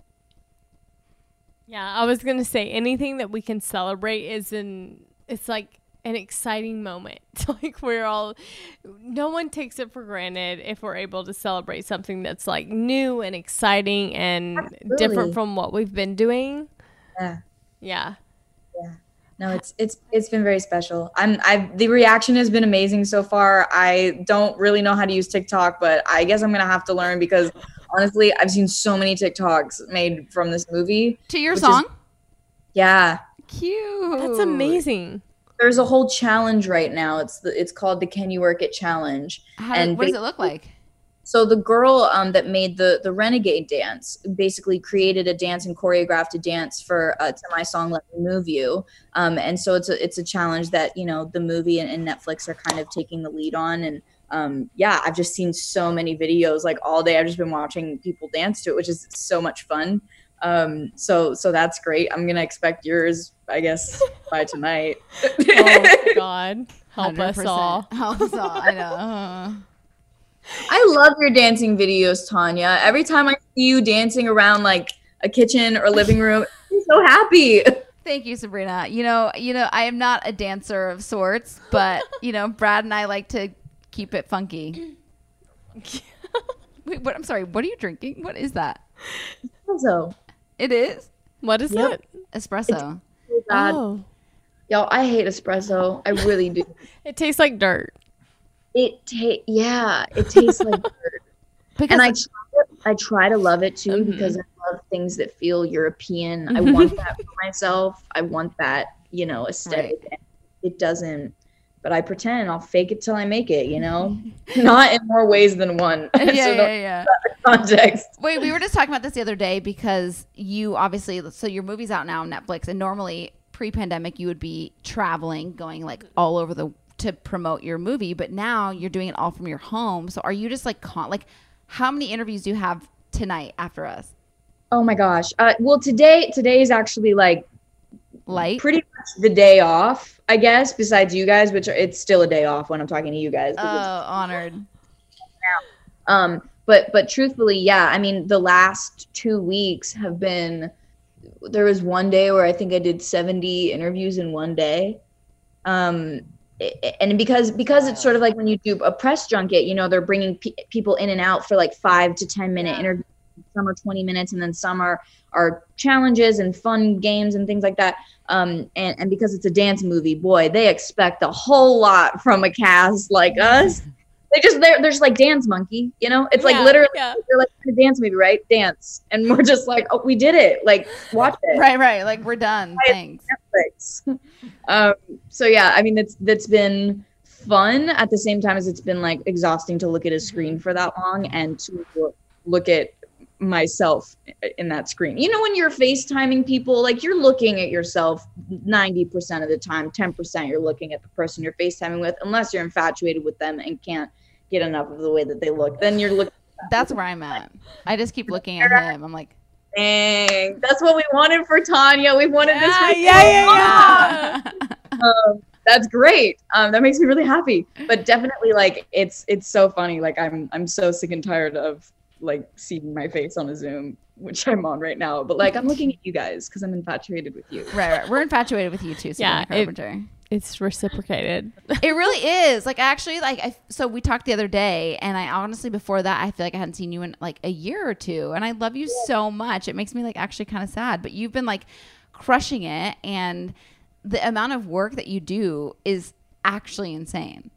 Yeah, I was gonna say anything that we can celebrate is in it's like an exciting moment. Like, we're all, no one takes it for granted if we're able to celebrate something that's like new and exciting and Absolutely. different from what we've been doing. Yeah. Yeah. Yeah. No, it's it's it's been very special. I'm I've the reaction has been amazing so far. I don't really know how to use TikTok, but I guess I'm gonna have to learn, because honestly, I've seen so many TikToks made from this movie. To your song? Is, yeah. Cute. That's amazing. There's a whole challenge right now. It's the, it's called the Can You Work It Challenge. How, and what does it look like? So the girl um, that made the the Renegade dance basically created a dance and choreographed a dance for uh, to my song "Let Me Move You." Um, and so it's a it's a challenge that, you know, the movie and, and Netflix are kind of taking the lead on. And um, yeah, I've just seen so many videos, like, all day. I've just been watching people dance to it, which is so much fun. Um, so so that's great. I'm gonna expect yours, I guess, by tonight. Oh God, help one hundred percent. us all. Help us all. I know. Uh. I love your dancing videos, Tanya. Every time I see you dancing around like a kitchen or living room, I'm so happy. Thank you, Sabrina. You know, you know, I am not a dancer of sorts, but you know, Brad and I like to keep it funky. Wait, what? I'm sorry. What are you drinking? What is that? Espresso. It is? What is Yep. it? Espresso. So bad. Oh, Y'all, I hate espresso. I really do. it tastes like dirt. It ta- yeah, it tastes like dirt. Because And I try, I try to love it too, Mhm. because I love things that feel European. I want that for myself. I want that, you know, aesthetic. Right. It doesn't, but I pretend. I'll fake it till I make it, you know? Not in more ways than one. yeah, So yeah, don't- yeah. Context. Wait, we were just talking about this the other day, because you obviously, so your movie's out now on Netflix, and normally pre-pandemic you would be traveling, going like all over the to promote your movie, but now you're doing it all from your home. So are you just like con- like how many interviews do you have tonight after us? Oh my gosh. Uh, well, today today is actually like Light? pretty much the day off, I guess. Besides you guys, which are, it's still a day off when I'm talking to you guys. Oh, honored. Um, but but truthfully, yeah. I mean, the last two weeks have been. There was one day where I think I did seventy interviews in one day. Um, and because because it's sort of like when you do a press junket, you know, they're bringing pe- people in and out for like five to ten minute yeah. interviews. Some are twenty minutes, and then some are are challenges and fun games and things like that. Um, and and because it's a dance movie, boy, they expect a whole lot from a cast like us. They just they're, they're just like dance monkey, you know. It's like Yeah, literally yeah. they're like a dance movie, right? Dance, and we're just like, oh, we did it. Like, watch it. Right, right. Like, we're done. Thanks. Netflix. um, so yeah, I mean, that's that's been fun at the same time as it's been like exhausting to look at a screen for that long and to look at myself in that screen. You know, when you're FaceTiming people, like you're looking at yourself ninety percent of the time, ten percent you're looking at the person you're FaceTiming with, unless you're infatuated with them and can't get enough of the way that they look. Then you're looking. That's where I'm at. I just keep looking at him. I'm like, dang, that's what we wanted for Tanya. We wanted yeah, this for yeah, yeah, yeah. um, that's great. Um, that makes me really happy. But definitely, like, it's it's so funny. Like, I'm I'm so sick and tired of like seeing my face on a Zoom, which I'm on right now. But like, I'm looking at you guys because I'm infatuated with you. Right, right. We're infatuated with you too, Sabrina Yeah, it- Carpenter. It's reciprocated. It really is. Like, actually, like, I, so we talked the other day, and I honestly, before that, I feel like I hadn't seen you in like a year or two, and I love you so much. It makes me like actually kind of sad, but you've been like crushing it, and the amount of work that you do is actually insane.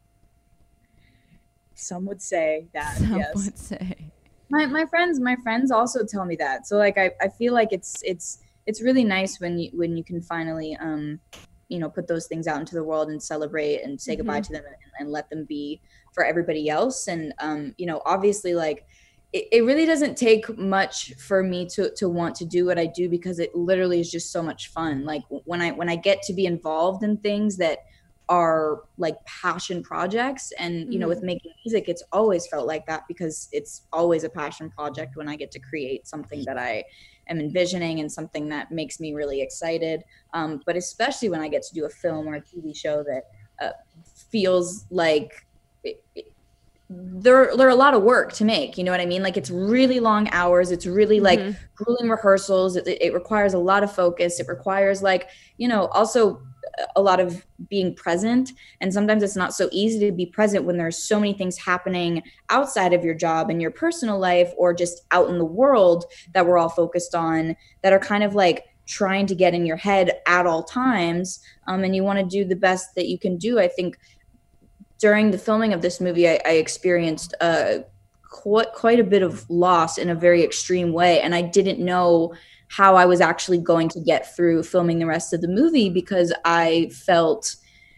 Some would say that. Some yes. would say. My my friends, my friends also tell me that. So like, I, I feel like it's it's it's really nice when you when you can finally um. you know, put those things out into the world and celebrate and say mm-hmm. goodbye to them and, and let them be for everybody else. And, um, you know, obviously like it, it really doesn't take much for me to, to want to do what I do, because it literally is just so much fun. Like when I, when I get to be involved in things that are like passion projects and, you mm-hmm. know, with making music, it's always felt like that, because it's always a passion project when I get to create something that I am envisioning and something that makes me really excited. Um, but especially when I get to do a film or a T V show that uh, feels like it, it, there, there are a lot of work to make, you know what I mean? Like it's really long hours. It's really like mm-hmm. grueling rehearsals. It, it requires a lot of focus. It requires like, you know, also a lot of being present. And sometimes it's not so easy to be present when there's so many things happening outside of your job and your personal life, or just out in the world that we're all focused on, that are kind of like trying to get in your head at all times. Um, and you want to do the best that you can do. I think during the filming of this movie, I, I experienced uh, quite, quite a bit of loss in a very extreme way. And I didn't know how I was actually going to get through filming the rest of the movie, because I felt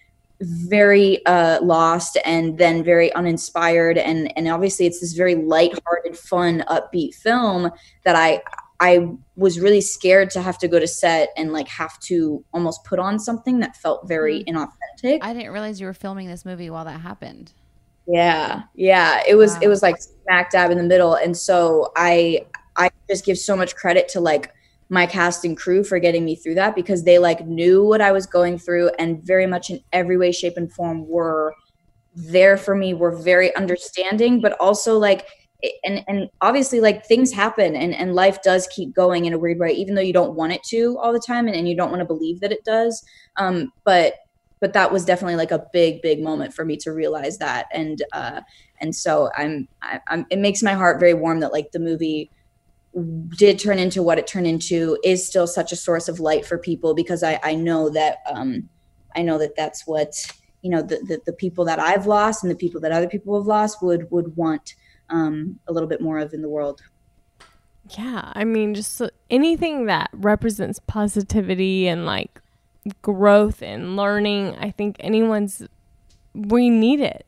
very uh, lost and then very uninspired. And, and obviously it's this very lighthearted, fun, upbeat film that I, I was really scared to have to go to set and like have to almost put on something that felt very inauthentic. I didn't realize you were filming this movie while that happened. Yeah. Yeah. It was, Wow. it was like smack dab in the middle. And so I, I just give so much credit to like my cast and crew for getting me through that, because they like knew what I was going through and very much in every way, shape and form were there for me, were very understanding, but also like, and, and obviously like things happen and, and life does keep going in a weird way, even though you don't want it to all the time. And, and you don't want to believe that it does. Um, but, but that was definitely like a big, big moment for me to realize that. And, uh, and so I'm, I, I'm, it makes my heart very warm that like the movie did turn into what it turned into, is still such a source of light for people, because I, I know that, um, I know that that's what, you know, the, the, the people that I've lost and the people that other people have lost would, would want, um, a little bit more of in the world. Yeah. I mean, just anything that represents positivity and like growth and learning, I think anyone's, we need it.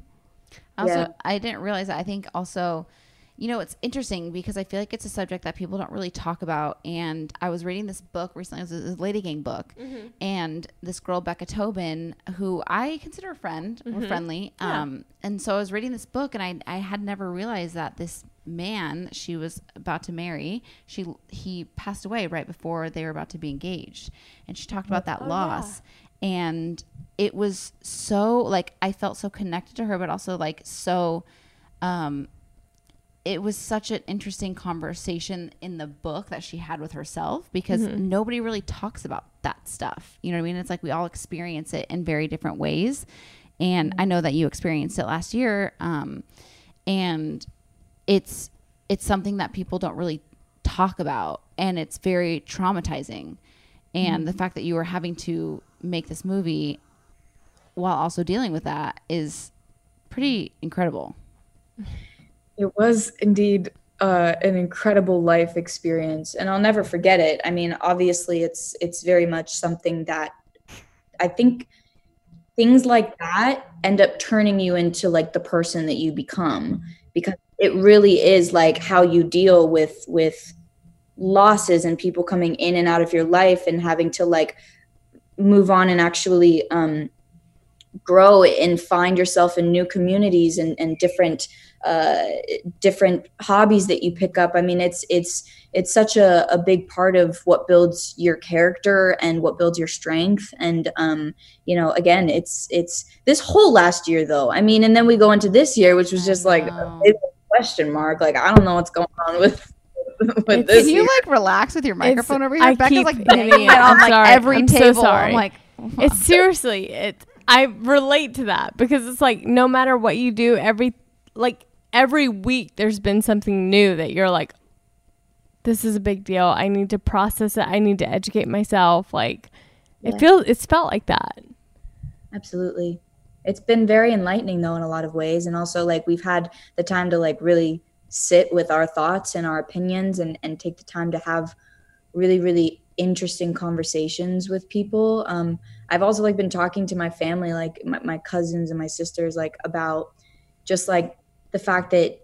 Also, Yeah. I didn't realize that. I think also, you know, it's interesting because I feel like it's a subject that people don't really talk about. And I was reading this book recently. It was a Lady Gang book. Mm-hmm. And this girl, Becca Tobin, who I consider a friend, mm-hmm. we're friendly. Yeah. Um, and so I was reading this book, and I, I had never realized that this man she was about to marry, she he passed away right before they were about to be engaged. And she talked about that oh, loss. Yeah. And it was so, like, I felt so connected to her, but also, like, so... Um, it was such an interesting conversation in the book that she had with herself, because mm-hmm. nobody really talks about that stuff. You know what I mean? It's like we all experience it in very different ways. And mm-hmm. I know that you experienced it last year. Um, and it's, it's something that people don't really talk about, and it's very traumatizing. And mm-hmm. the fact that you were having to make this movie while also dealing with that is pretty incredible. It was indeed uh, an incredible life experience, and I'll never forget it. I mean, obviously, it's it's very much something that I think things like that end up turning you into like the person that you become, because it really is like how you deal with with losses and people coming in and out of your life and having to like move on and actually um, grow and find yourself in new communities and, and different uh, different hobbies that you pick up. I mean, it's it's it's such a, a big part of what builds your character and what builds your strength. And um, you know, again, it's it's this whole last year though. I mean, and then we go into this year, which was just like a big question mark. Like, I don't know what's going on with. with this Can you year. like relax with your microphone It's- over here? I Becca's keep like banging hitting it it. on I'm like sorry. every I'm so table. sorry. I'm like, It's seriously, it. I relate to that because it's like no matter what you do, every like every week there's been something new that you're like, this is a big deal. I need to process it. I need to educate myself. Like Yeah. it feels, it's felt like that. Absolutely. It's been very enlightening though in a lot of ways. And also like we've had the time to like really sit with our thoughts and our opinions and, and take the time to have really, really interesting conversations with people. Um, I've also like been talking to my family, like my, my cousins and my sisters, like about just like the fact that,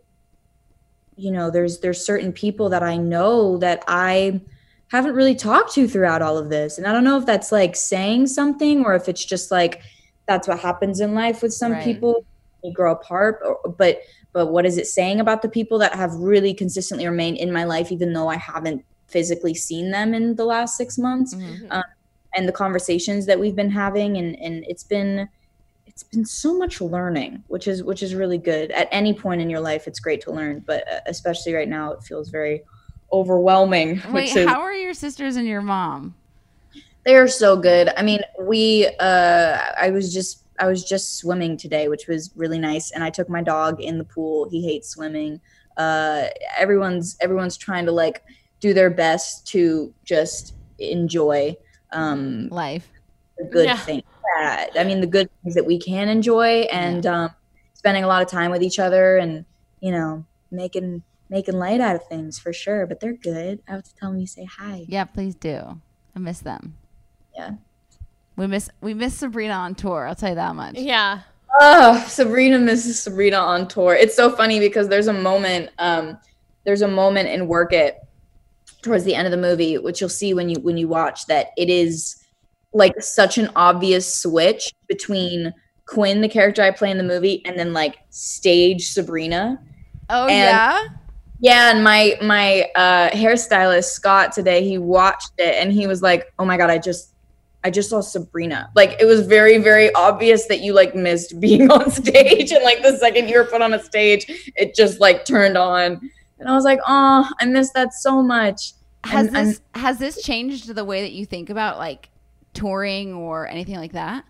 you know, there's, there's certain people that I know that I haven't really talked to throughout all of this. And I don't know if that's like saying something or if it's just like, that's what happens in life with some Right. people. They grow apart, or, but, but what is it saying about the people that have really consistently remained in my life, even though I haven't physically seen them in the last six months, Mhm. um, and the conversations that we've been having, and and it's been it's been so much learning, which is which is really good. At any point in your life, it's great to learn, but uh, especially right now, it feels very overwhelming. wait, which is, how are your sisters and your mom? they are so good. I mean, we uh, I was just I was just swimming today, which was really nice, and I took my dog in the pool. He hates swimming. Uh, everyone's everyone's trying to like do their best to just enjoy um, life, the good Yeah. things. Yeah, I mean, the good things that we can enjoy, and um, spending a lot of time with each other, and you know, making making light out of things for sure. But they're good. I have to tell them you say hi. Yeah, please do. I miss them. Yeah. We miss we miss Sabrina on tour. I'll tell you that much. Yeah. Oh, Sabrina misses Sabrina on tour. It's so funny because there's a moment, um, there's a moment in Work It towards the end of the movie, which you'll see when you when you watch, that it is like such an obvious switch between Quinn, the character I play in the movie, and then like stage Sabrina. Oh And- yeah. Yeah, and my my uh, hairstylist Scott today, he watched it and he was like, "Oh my god, I just I just saw Sabrina." Like it was very very obvious that you like missed being on stage, and like the second you were put on a stage, it just like turned on, and I was like, "Oh, I missed that so much." Has And- and- this has this changed the way that you think about like touring or anything like that?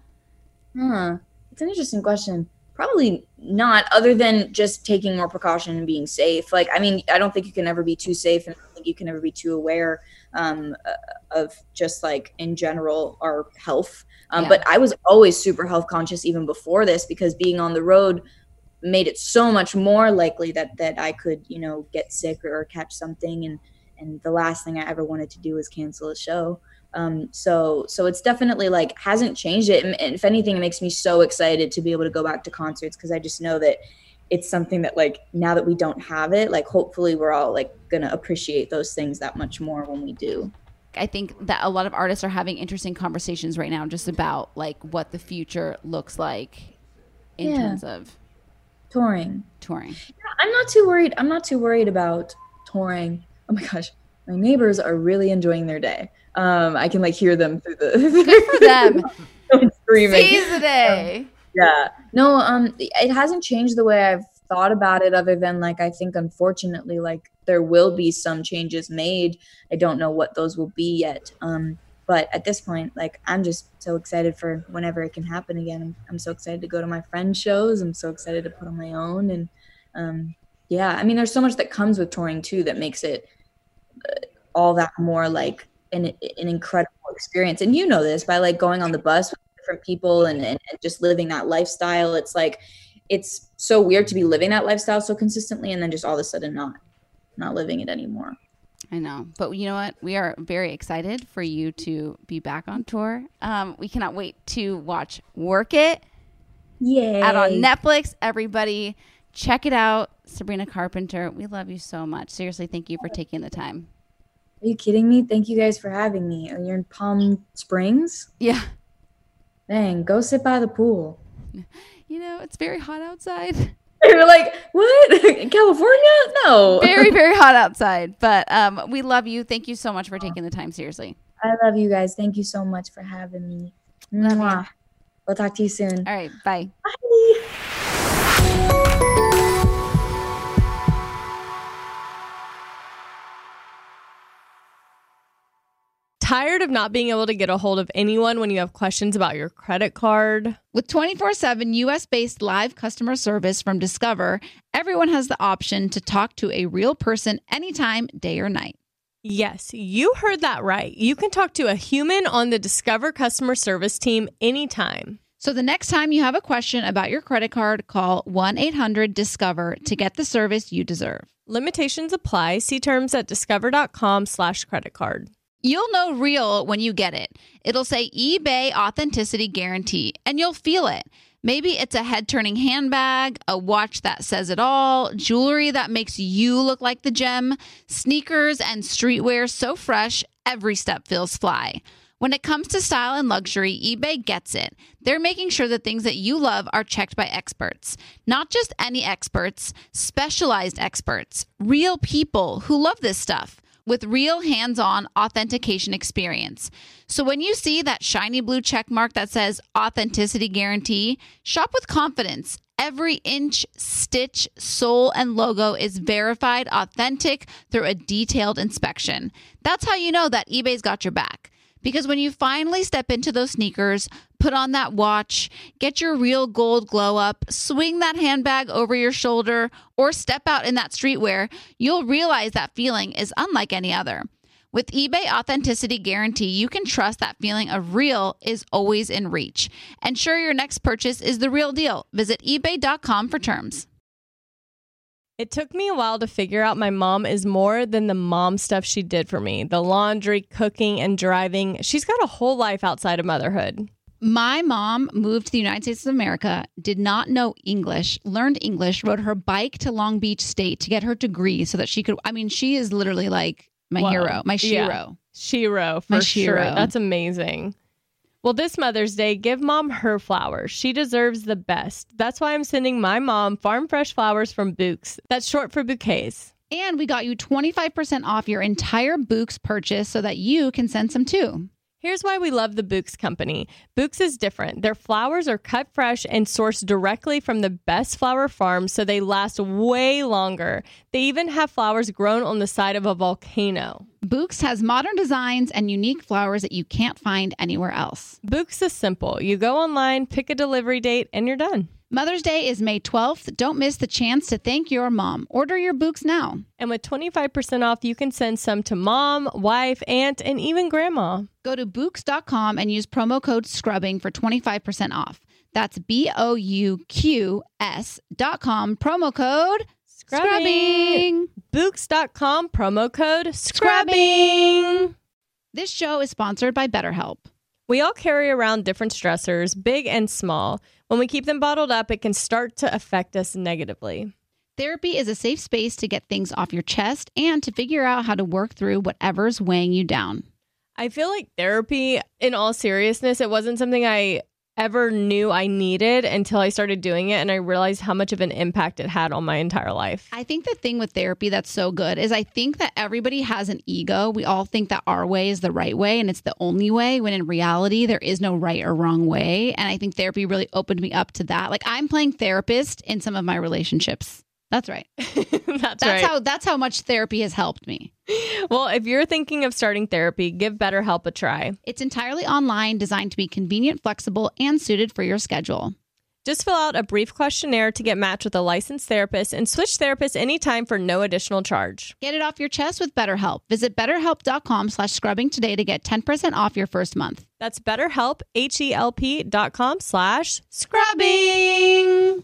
Huh. It's an interesting question. Probably not, other than just taking more precaution and being safe. Like, I mean, I don't think you can ever be too safe, and I don't think you can ever be too aware um, uh, of just like in general our health. Um, Yeah. But I was always super health conscious even before this, because being on the road made it so much more likely that that I could, you know, get sick or, or catch something. And and the last thing I ever wanted to do was cancel a show. Um, so, so it's definitely like hasn't changed it. And, and if anything, it makes me so excited to be able to go back to concerts, because I just know that it's something that like, now that we don't have it, like, hopefully we're all like going to appreciate those things that much more when we do. I think that a lot of artists are having interesting conversations right now just about like what the future looks like in Yeah. terms of Touring. touring. I'm not too worried. I'm not too worried about touring. Oh my gosh. My neighbors are really enjoying their day. Um, I can like hear them through the Good for them. screaming. Seize the day. Yeah. No, um, it hasn't changed the way I've thought about it, other than like, I think unfortunately, like there will be some changes made. I don't know what those will be yet. Um, but at this point, like, I'm just so excited for whenever it can happen again. I'm, I'm so excited to go to my friends' shows. I'm so excited to put on my own. And um, yeah, I mean, there's so much that comes with touring too, that makes it uh, all that more like an, an incredible experience. And you know this by like going on the bus with different people and, and, and just living that lifestyle. It's like, it's so weird to be living that lifestyle so consistently and then just all of a sudden not, not living it anymore. I know. But you know what? We are very excited for you to be back on tour. Um, we cannot wait to watch Work It. Yay. Out on Netflix. Everybody, check it out. Sabrina Carpenter, we love you so much. Seriously, thank you for taking the time. Are you kidding me? Thank you guys for having me. You're in Palm Springs? Yeah. Dang, go sit by the pool. You know, it's very hot outside. They were like, what? In California? No. Very, very hot outside. But um, we love you. Thank you so much for taking the time seriously. I love you guys. Thank you so much for having me. Love Mwah. you. We'll talk to you soon. All right. Bye. Bye. Tired of not being able to get a hold of anyone when you have questions about your credit card? With twenty-four seven U S-based live customer service from Discover, everyone has the option to talk to a real person anytime, day or night. Yes, you heard that right. You can talk to a human on the Discover customer service team anytime. So the next time you have a question about your credit card, call one eight hundred discover to get the service you deserve. Limitations apply. See terms at discover.com slash credit card. You'll know real when you get it. It'll say eBay Authenticity Guarantee, and you'll feel it. Maybe it's a head-turning handbag, a watch that says it all, jewelry that makes you look like the gem, sneakers and streetwear so fresh, every step feels fly. When it comes to style and luxury, eBay gets it. They're making sure the things that you love are checked by experts. Not just any experts, specialized experts, real people who love this stuff, with real hands-on authentication experience. So when you see that shiny blue check mark that says Authenticity Guarantee, shop with confidence. Every inch, stitch, sole, and logo is verified authentic through a detailed inspection. That's how you know that eBay's got your back. Because when you finally step into those sneakers, put on that watch, get your real gold glow up, swing that handbag over your shoulder, or step out in that streetwear, you'll realize that feeling is unlike any other. With eBay Authenticity Guarantee, you can trust that feeling of real is always in reach. Ensure your next purchase is the real deal. Visit ebay dot com for terms. It took me a while to figure out my mom is more than the mom stuff she did for me. The laundry, cooking, and driving. She's got a whole life outside of motherhood. My mom moved to the United States of America, did not know English, learned English, rode her bike to Long Beach State to get her degree so that she could, I mean, she is literally like my Whoa. hero, my shiro. Yeah. Shiro, for My sure. shiro. That's amazing. Well, this Mother's Day, give mom her flowers. She deserves the best. That's why I'm sending my mom farm fresh flowers from Bouqs. That's short for bouquets. And we got you twenty-five percent off your entire Bouqs purchase so that you can send some too. Here's why we love the Bouqs company. Bouqs is different. Their flowers are cut fresh and sourced directly from the best flower farms, so they last way longer. They even have flowers grown on the side of a volcano. Bouqs has modern designs and unique flowers that you can't find anywhere else. Bouqs is simple. You go online, pick a delivery date, and you're done. Mother's Day is May twelfth. Don't miss the chance to thank your mom. Order your Bouqs now. And with twenty-five percent off, you can send some to mom, wife, aunt, and even grandma. Go to Bouqs dot com and use promo code SCRUBBING for twenty-five percent off. That's B O U Q S dot com, promo code SCRUBBING. Bouqs dot com, promo code SCRUBBING. This show is sponsored by BetterHelp. We all carry around different stressors, big and small. When we keep them bottled up, it can start to affect us negatively. Therapy is a safe space to get things off your chest and to figure out how to work through whatever's weighing you down. I feel like therapy, in all seriousness, it wasn't something I ever knew I needed until I started doing it, and I realized how much of an impact it had on my entire life. I think the thing with therapy that's so good is I think that everybody has an ego. We all think that our way is the right way and it's the only way, when in reality, there is no right or wrong way. And I think therapy really opened me up to that. Like, I'm playing therapist in some of my relationships. That's right. that's that's right. how that's how much therapy has helped me. Well, if you're thinking of starting therapy, give BetterHelp a try. It's entirely online, designed to be convenient, flexible, and suited for your schedule. Just fill out a brief questionnaire to get matched with a licensed therapist and switch therapists anytime for no additional charge. Get it off your chest with BetterHelp. Visit betterhelp dot com slash scrubbing today to get ten percent off your first month. That's BetterHelp, H E L P dot com slash scrubbing.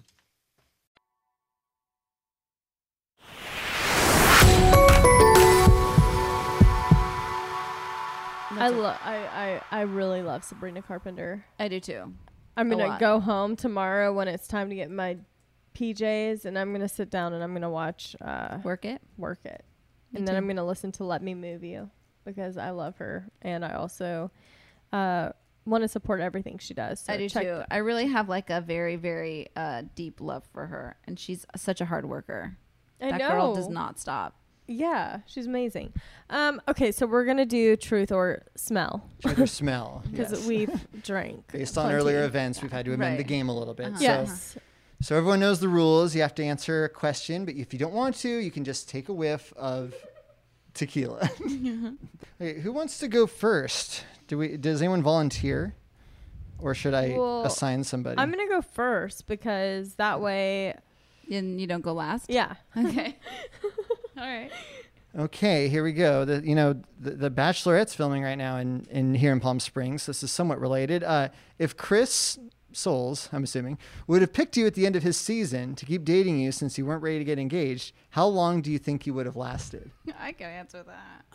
I love I, I I really love Sabrina Carpenter. I do too. I'm A gonna lot. go home tomorrow when it's time to get my P Js, and I'm gonna sit down and I'm gonna watch uh, Work It. Work It, Me and then too. I'm gonna listen to Let Me Move You because I love her, and I also uh, want to support everything she does. So I do check too. th- I really have like a very, very uh, deep love for her, and she's such a hard worker. I that know. girl does not stop. Yeah, she's amazing. Um, okay, so we're gonna do truth or smell. Truth or smell. Because yes. we've drank. Based on plenty. earlier events, we've had to amend Right. the game a little bit. Uh-huh. So, Yes. so everyone knows the rules. You have to answer a question, but if you don't want to, you can just take a whiff of tequila. Okay, who wants to go first? Do we? Does anyone volunteer, or should I Well, assign somebody? I'm gonna go first because that way. And you don't go last? Yeah. Okay. All right. Okay, here we go. The you know the, the Bachelorette's filming right now in, in here in Palm Springs. This is somewhat related. Uh, if Chris Soules, I'm assuming, would have picked you at the end of his season to keep dating you since you weren't ready to get engaged, how long do you think you would have lasted? I can answer that.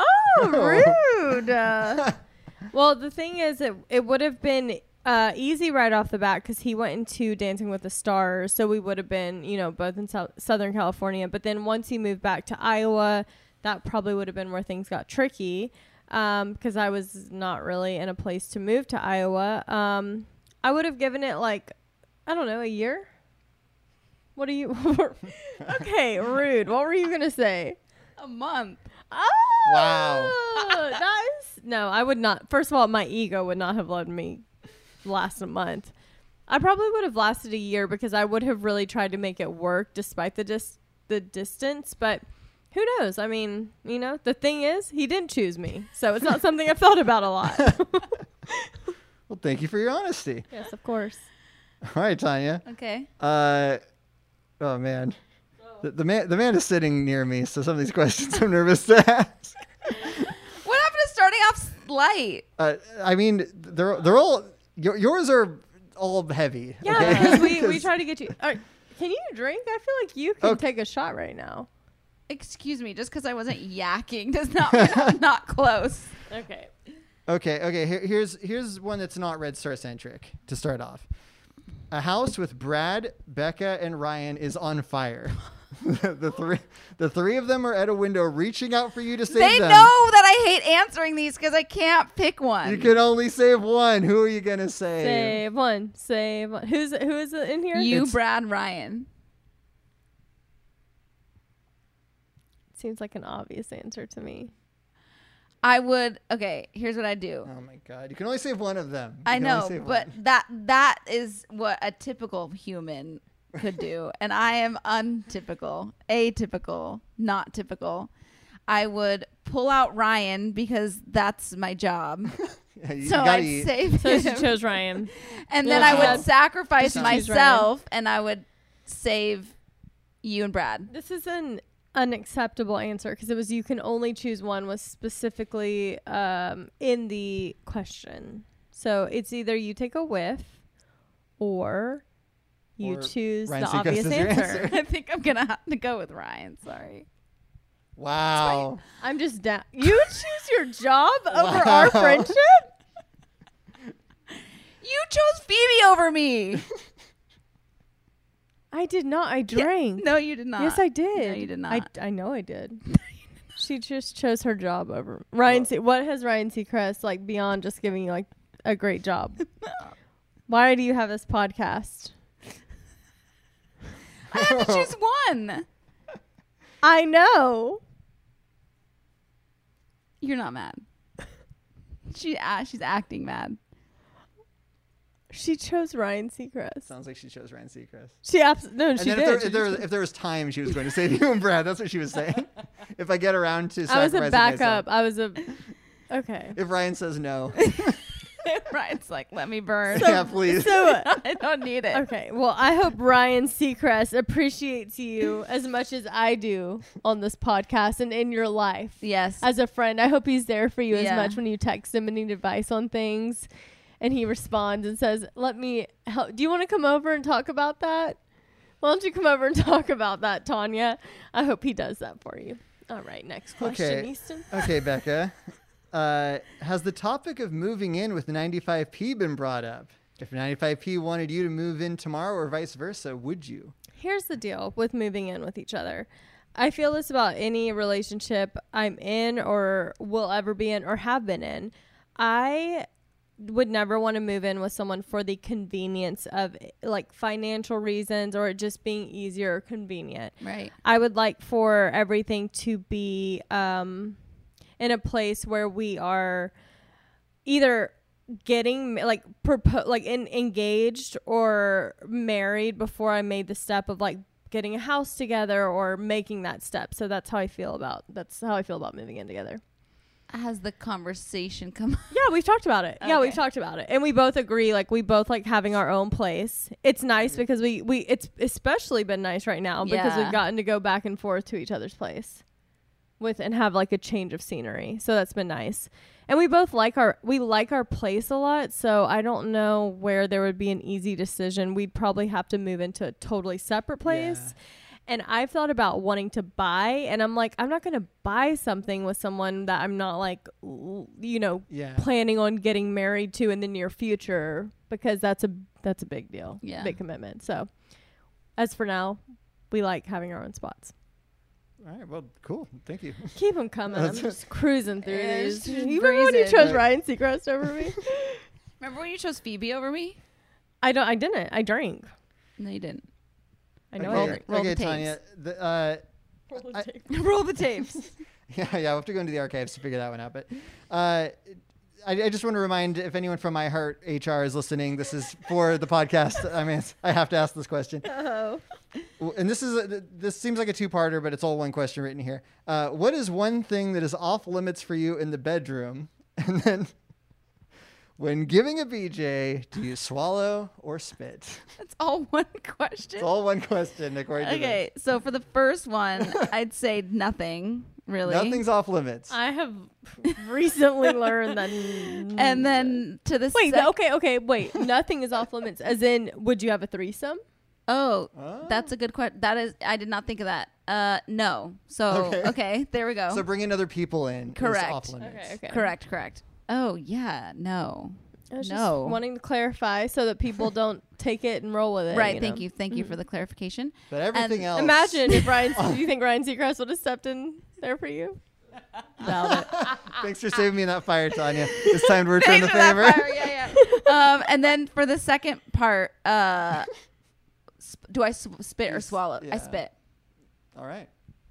Oh, rude. Uh, well, the thing is, it it would have been uh, easy right off the bat because he went into Dancing with the Stars, so we would have been, you know, both in South, Southern California. But then once he moved back to Iowa, that probably would have been where things got tricky because um, I was not really in a place to move to Iowa. Um, I would have given it like, I don't know, a year. What are you? Okay, rude. What were you gonna say? A month. Oh, Wow. that is no. I would not. First of all, my ego would not have let me last a month. I probably would have lasted a year because I would have really tried to make it work despite the dis- the distance. But who knows? I mean, you know, the thing is, he didn't choose me, so it's not something I've thought about a lot. Well, thank you for your honesty. Yes, of course. All right, Tanya. Okay. Uh, oh man, the, the man the man is sitting near me, so some of these questions I'm nervous to ask. What happened to starting off light? Uh, I mean, they're they're all your, yours are all heavy. Yeah, okay? because we we try to get you. Uh, can you drink? I feel like you can Okay. take a shot right now. Excuse me, just because I wasn't yakking does not mean I'm not close. Okay. Okay, okay. Here, here's here's one that's not Red Star centric to start off. A house with Brad, Becca, and Ryan is on fire. the three the three of them are at a window reaching out for you to save They them. know that I hate answering these because I can't pick one. You can only save one. Who are you gonna save? Save one. Save one. Who's who is it in here? You, It's- Brad, Ryan. Seems like an obvious answer to me. I would. Okay, here's what I do. Oh my God! You can only save one of them. You I can only know, save but one. that that is what a typical human could do, and I am untypical, atypical, not typical. I would pull out Ryan because that's my job. Yeah, you, so you gotta I'd eat. save So him. she chose Ryan. And then Well, I would uh, sacrifice just choose myself, and I would save you and Brad. This is an unacceptable answer because it was you can only choose one was specifically um, in the question. So it's either you take a whiff or you Or choose Ryan the Seacrest obvious is your answer. answer. I think I'm gonna have to go with Ryan. Sorry. Wow. I'm just down. You choose your job over Wow. our friendship? You chose Phoebe over me. I did not. I drank. No, you did not. Yes, I did. No, you did not. I, I know I did. She just chose her job over Ryan. C- what has Ryan Seacrest like beyond just giving you like a great job? Why do you have this podcast? I had to choose one. I know. You're not mad. She uh, she's acting mad. She chose Ryan Seacrest. Sounds like she chose Ryan Seacrest. She absolutely no. And She then did. if there, She if, there, just- if there was time, she was going to save you and Brad. That's what she was saying. If I get around to I was a sacrificing backup. myself. I was a. Okay. If Ryan says no. Ryan's like, let me burn. Yeah, please. So I don't need it. okay. Well, I hope Ryan Seacrest appreciates you as much as I do on this podcast and in your life. Yes. As a friend, I hope he's there for you Yeah. as much when you text him and need advice on things, and he responds and says, "Let me help. Do you want to come over and talk about that? Why don't you come over and talk about that, Tanya?" I hope he does that for you. All right. Next question, Okay. Easton. Okay, Becca. Uh, has the topic of moving in with ninety-five P been brought up? If ninety-five P wanted you to move in tomorrow or vice versa, would you? Here's the deal with moving in with each other. I feel this about any relationship I'm in or will ever be in or have been in. I would never want to move in with someone for the convenience of like financial reasons or it just being easier or convenient. Right. I would like for everything to be um, in a place where we are either getting like propo- like in, engaged or married before I made the step of like getting a house together or making that step. So that's how I feel about that's how I feel about moving in together. Has the conversation come? Yeah, we've talked about it. Okay. Yeah, we've talked about it, and we both agree. Like we both like having our own place. It's nice because we we it's especially been nice right now because Yeah. we've gotten to go back and forth to each other's place, with and have like a change of scenery. So that's been nice, and we both like our we like our place a lot. So I don't know where there would be an easy decision. We'd probably have to move into a totally separate place. Yeah. And I've thought about wanting to buy, and I'm like, I'm not going to buy something with someone that I'm not like, l- you know, Yeah. planning on getting married to in the near future, because that's a that's a big deal, Yeah. big commitment. So, as for now, we like having our own spots. All right. Well, cool. Thank you. Keep them coming. I'm just cruising through Yeah, these. just You remember when you breezing. chose Ryan Seacrest over me? Remember when you chose Phoebe over me? I don't. I didn't. I drank. No, you didn't. I know. Okay, I drank. roll okay the tapes. Tanya. The, uh, Roll the I- tape. Roll the tapes. yeah, yeah. We'll have to go into the archives to figure that one out. But uh, I, I just want to remind if anyone from My Heart H R is listening, this is for the podcast. I mean, I have to ask this question. Oh. W- And this is a, this seems like a two-parter, but it's all one question written here. Uh, what is one thing that is off limits for you in the bedroom? And then, when giving a B J, do you swallow or spit? That's all one question. It's all one question, according to Okay, so for the first one, I'd say nothing, really. Nothing's off limits. I have recently learned that. n- And then to the Wait, sec- okay, okay, wait. Nothing is off limits. As in, would you have a threesome? Oh, Oh. that's a good question. That is, I did not think of that. Uh, no. So Okay. okay, there we go. So bringing other people in Correct. is off limits. Okay, okay. correct, correct. Oh yeah, no, I was no. just wanting to clarify so that people don't take it and roll with it. right. you Thank know? you, thank you for the clarification. But everything And else. Imagine if Ryan, do you think Ryan Seacrest would have stepped in there for you? Doubt it. Thanks for saving me in that fire, Tanya. It's time to return the Thanks for that favor. fire, yeah, yeah. um, and then for the second part, uh, sp- do I sw- spit or Yes, swallow? yeah. I spit. All right.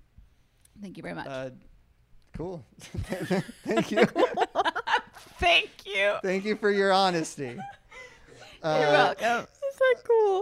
Thank you very much. Uh, cool. Thank you. Thank you. Thank you for your honesty. Uh, You're welcome. Is that cool?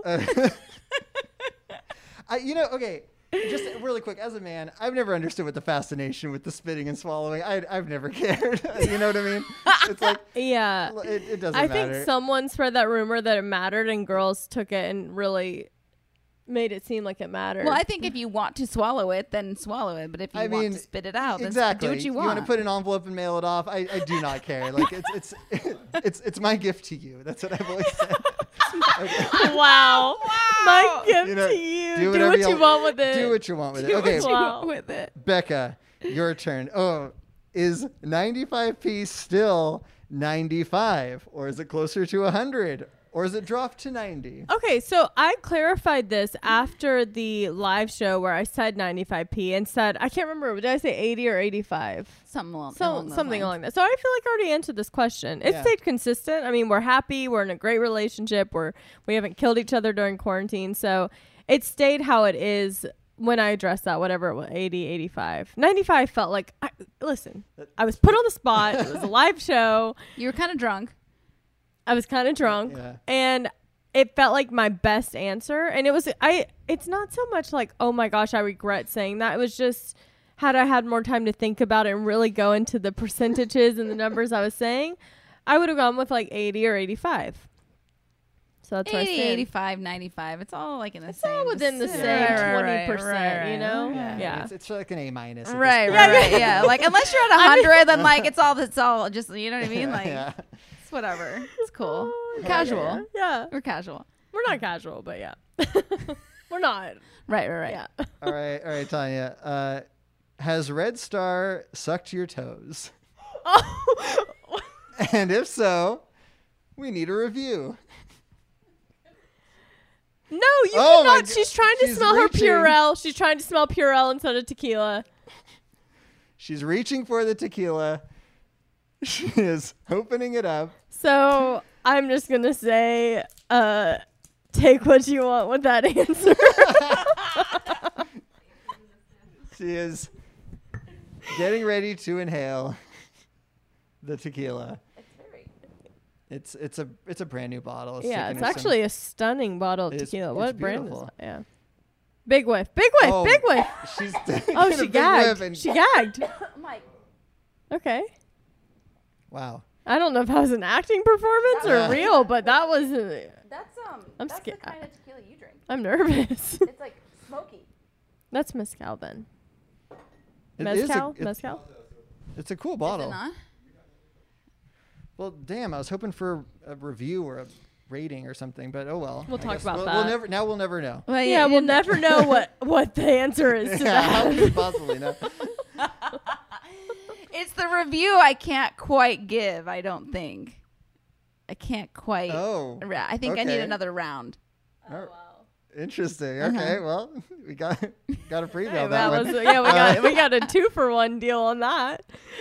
uh, I, you know, okay. Just really quick, as a man, I've never understood what the fascination with the spitting and swallowing. I, I've never cared. You know what I mean? It's like Yeah. it, it doesn't I matter. think someone spread that rumor that it mattered, and girls took it and really made it seem like it mattered. Well, I think if you want to swallow it, then swallow it. But if you I want mean, to spit it out, then exactly. do what you want. want to put an envelope and mail it off? I, I do not care. Like it's it's it's it's my gift to you. That's what I've always said. Okay. wow. My gift You know, to you. do Do, whatever what you- you want with it. Do what you want with it. Do Okay, what you Wow. want with it. Becca, your turn. Oh, is ninety-five p still ninety-five, or is it closer to one hundred, or is it dropped to ninety? Okay, so I clarified this after the live show where I said ninety-five p and said, I can't remember, did I say eighty or eighty-five? Something along, So, along those something lines. along that. So I feel like I already answered this question. It Yeah. stayed consistent. I mean, we're happy. We're in a great relationship. We're, we haven't killed each other during quarantine. So it stayed how it is when I addressed that, whatever it was, eighty, eighty-five. ninety-five felt like, I, listen, I was put on the spot. It was a live show. You were kind of drunk. I was kind of drunk. Yeah. And it felt like my best answer. And it was, I, it's not so much like, oh my gosh, I regret saying that. It was just, had I had more time to think about it and really go into the percentages and the numbers I was saying, I would have gone with like eighty or eighty-five. So that's what I eighty, said. eighty-five, ninety-five. It's all like in the It's same. all within the vicinity. same Right, right, twenty right, percent, right, you know? right. Yeah. It's, it's like an A minus. at this Right, point. right, right. Yeah. Like unless you're at a hundred, then like it's all it's all just you know what I mean. Like Yeah. it's whatever. It's cool. We're Yeah, casual. Yeah. yeah. We're casual. We're not casual, but yeah. We're not. Right, right, right. Yeah. All right, all right, Tanya. Uh, has Red Star sucked your toes? And if so, we need a review. No, you Oh my cannot. g- She's trying to she's smell reaching. her Purell. She's trying to smell Purell instead of tequila. She's reaching for the tequila. She is opening it up. So I'm just gonna say, uh, take what you want with that answer. She is getting ready to inhale the tequila. It's it's a it's a brand new bottle. It's Yeah, taking it's her actually some- a stunning bottle of It's- tequila. it's What brand is beautiful. that? Yeah. Big whiff. Big whiff. Oh, big whiff. She's Oh, taking a she big gagged. whiff and- She gagged. Mike. Okay. Wow. I don't know if that was an acting performance Yeah. or real, but that was. Uh, That's um. I'm that's scared. the kind of tequila you drink. I'm nervous. It's like smoky. That's mezcal then. It is a- Mezcal. it- Mezcal. It's a cool bottle. not? Well, damn, I was hoping for a review or a rating or something, but oh well. We'll I talk guess about we'll, that. We'll never now we'll never know. Well, yeah, we'll never know what what the answer is to Yeah, how that. could we possibly know? It's the review I can't quite give. I don't think. I can't quite. Oh, ra- I think I need okay. another round. Oh, Interesting. Uh-huh. Okay, well, we got got a preview Hey, on that that was one. yeah, we got Uh, we got a two for one deal on that.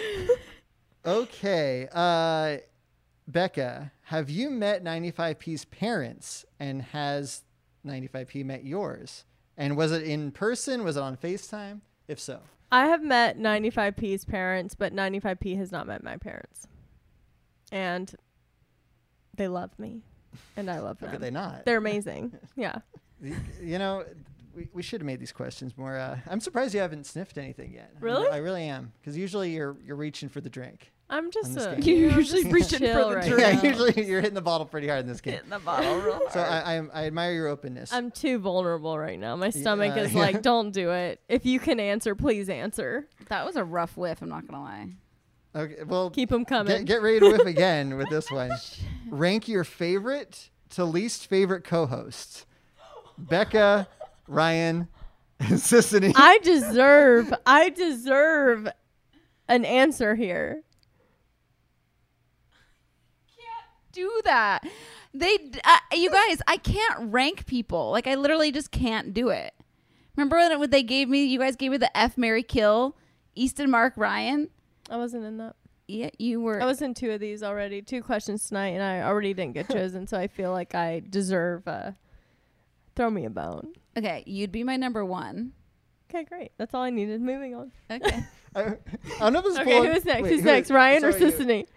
Okay, uh, Becca, have you met ninety-five P's parents, and has ninety-five P met yours? And was it in person? Was it on FaceTime? If so, I have met ninety-five P's parents, but ninety-five P has not met my parents. And they love me. And I love How them. could they not? They're amazing. Yeah. you, you know, we, we should have made these questions more. Uh, I'm surprised you haven't sniffed anything yet. Really? I really am, because usually you're you're reaching for the drink. I'm just on this a, game. you know, I'm usually just reaching for chill the right drink. Yeah, now. usually you're hitting the bottle pretty hard in this game. Hitting the bottle real hard. So I, I I admire your openness. I'm too vulnerable right now. My stomach Yeah, is yeah. like, don't do it. If you can answer, please answer. That was a rough whiff. I'm not gonna lie. Okay, well, Keep them coming. Get, get ready to whiff again with this one. Rank your favorite to least favorite co-hosts. Becca, Ryan, and Sissany. I deserve, I deserve an answer here. Do that. They, d- uh, you guys, I can't rank people. Like I literally just can't do it. Remember when it- they gave me? You guys gave me the F, Mary, Kill, Easton, Mark, Ryan. I wasn't in that. Yeah, you were. I was in two of these already, two questions tonight, and I already didn't get chosen, so I feel like I deserve. Uh, throw me a bone. Okay, you'd be my number one. Okay, great. That's all I needed. Moving on. Okay. I, I don't know if this is Okay, pulling- who's next? wait, who's who- next? Ryan or sorry, you- Sissany?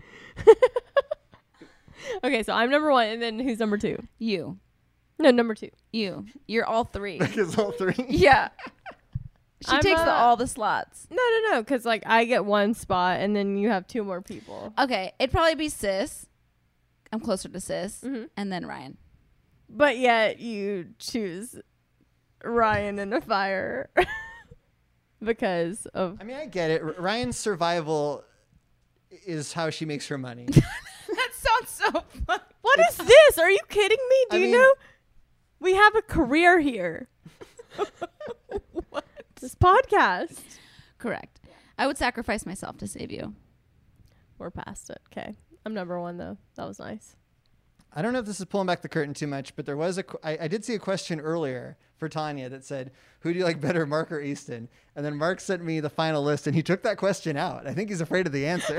Okay, so I'm number one, and then who's number two? You. No, number two. You. You're all three. Becca's all three. Yeah. She I'm, takes the, uh, all the slots. No, no, no, because like I get one spot, and then you have two more people. Okay, it'd probably be Sis. I'm closer to Sis, Mm-hmm. and then Ryan. But yet you choose Ryan in a fire because of. I mean, I get it. R- Ryan's survival is how she makes her money. That sounds so fun. What is this? Are you kidding me? Do I you mean- know? We have a career here. What? This podcast. Correct. I would sacrifice myself to save you. We're past it. Okay. I'm number one, though. That was nice. I don't know if this is pulling back the curtain too much, but there was a. qu- I, I did see a question earlier for Tanya that said, "Who do you like better, Mark or Easton?" And then Mark sent me the final list, and he took that question out. I think he's afraid of the answer.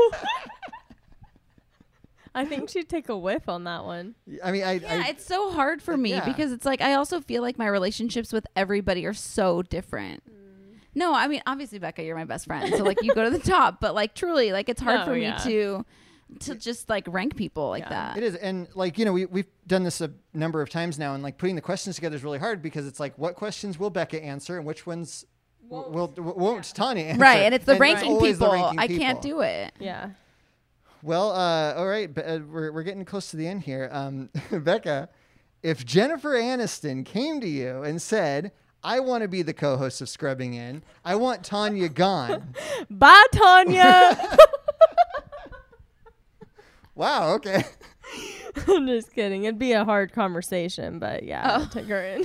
I think she'd take a whiff on that one. I mean, I. Yeah, I it's so hard for me yeah. because it's like I also feel like my relationships with everybody are so different. No, I mean obviously Becca, you're my best friend, so like you go to the top. But like truly, like it's hard No, for me yeah. to to just like rank people like that. It is, and like you know, we we've done this a number of times now, and like putting the questions together is really hard because it's like, what questions will Becca answer, and which ones won't will, will, won't Tanya answer? Right, and it's the ranking always the people. ranking I can't people. do it. Yeah. Well, uh, all right, but, uh, we're we're getting close to the end here. Um, Becca, if Jennifer Aniston came to you and said, "I want to be the co-host of Scrubbing In. I want Tanya gone." Bye, Tanya. Wow. Okay. I'm just kidding. It'd be a hard conversation, but yeah, Oh. I'd take her in.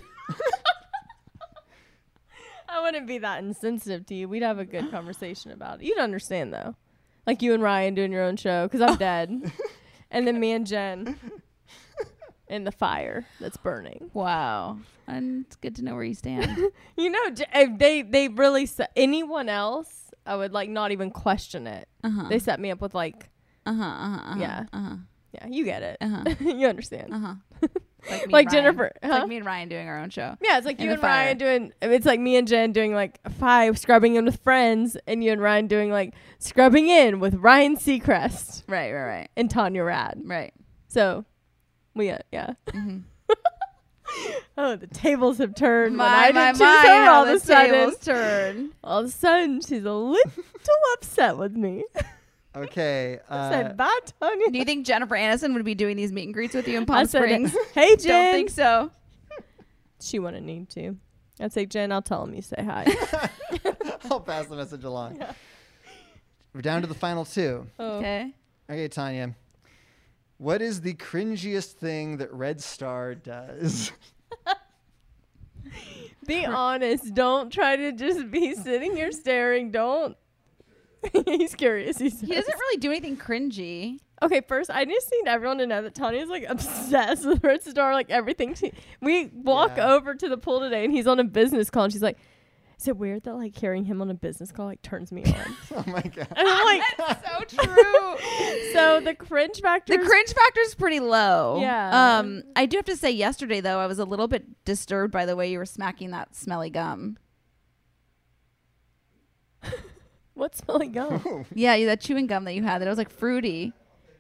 I wouldn't be that insensitive to you. We'd have a good conversation about it. You'd understand, though. Like you and Ryan doing your own show, because I'm dead. And then me and Jen in the fire that's burning. Wow, and it's good to know where you stand. You know, J- if they they really s- anyone else I would like not even question it. Uh-huh. They set me up with like, uh-huh, uh-huh, uh-huh yeah, uh-huh. yeah, you get it. Uh-huh. You understand. Uh-huh. Like, me like and Jennifer, Ryan. It's huh? like me and Ryan doing our own show. Yeah, it's like In you the and fire. Ryan doing. It's like me and Jen doing like five scrubbing in with friends, and you and Ryan doing like scrubbing in with Ryan Seacrest. Right, right, right. And Tanya Rad. Right. So, we uh, yeah. Mm-hmm. Oh, the tables have turned. My, when I my, did my, choose her, how all of the a sudden, tables turn. all of a sudden, she's a little upset with me. Okay. I Uh, said, bye, Tanya. Do you think Jennifer Aniston would be doing these meet and greets with you in Palm I said, Springs? hey, Jen. Don't think so. She wouldn't need to. I'd say, Jen, I'll tell him you say hi. I'll pass the message along. Yeah. We're down to the final two. Oh. Okay. Okay, Tanya. What is the cringiest thing that Red Star does? Be honest. Don't try to just be sitting here staring. Don't. He's curious. He, He doesn't really do anything cringy. Okay, first, I just need everyone to know that Tanya's like obsessed with Red Star, like everything. She, we walk Yeah. over to the pool today, and he's on a business call, and she's like, "Is it weird that like hearing him on a business call like turns me on?" Oh my god! And I'm like, That's so true. so the cringe factor. The cringe factor is pretty low. Yeah. Um, I do have to say, yesterday though, I was a little bit disturbed by the way you were smacking that smelly gum. What smelly gum? Yeah, that chewing gum that you had that was like fruity.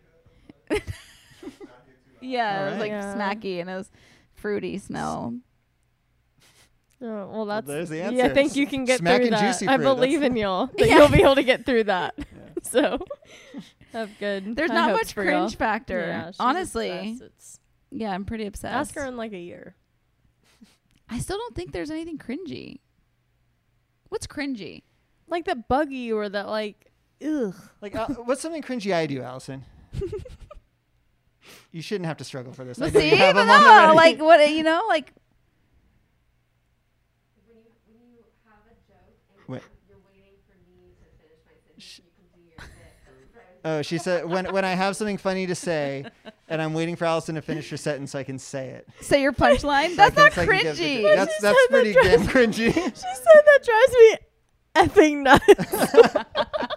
Yeah, All it was right. like Yeah. smacky and it was fruity smell. Oh, well, that's there's the yeah. I answer. think you can get Smack through and that. juicy I fruit, believe that's- in y'all that Yeah. you'll be able to get through that. So, have good. There's high not hopes much for y'all. cringe factor. Yeah, she's honestly. obsessed. It's- Yeah, I'm pretty obsessed. Ask her in like a year. I still don't think there's anything cringy. What's cringy? Like that bug you or that like, ugh. Like, uh, what's something cringy I do, Allison? You shouldn't have to struggle for this. I know See, you have but them on the no, ready. like what you know, like Wait. Oh, she said when when I have something funny to say, and I'm waiting for Allison to finish her sentence so I can say it. say your punchline. So That's I not can- so I can give cringy. the- That's She that's said that pretty drives damn me- cringy. She said that drives me effing nuts.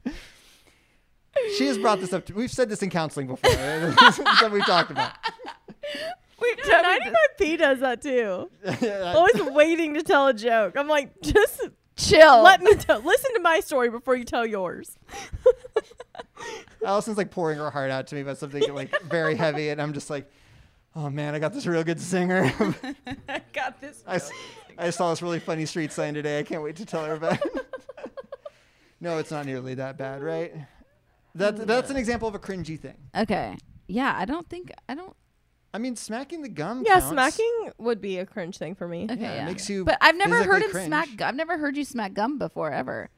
She has brought this up. To, we've said this in counseling before. This is something we've talked about. Wait, ninety-five P does that too. Yeah, Always waiting to tell a joke. I'm like, just Chill. let me tell. Listen to my story before you tell yours. Allison's like pouring her heart out to me about something like very heavy, and I'm just like, oh man, I got this real good singer. I got this. I, s- I saw this really funny street sign today. I can't wait to tell her about it. No, it's not nearly that bad, right? That that's an example of a cringy thing. Okay. Yeah, I don't think I don't. I mean, smacking the gum. Yeah, counts. smacking would be a cringe thing for me. Okay, Yeah, it yeah. makes you But I've never heard physically him cringe. smack. gu- I've never heard you smack gum before ever.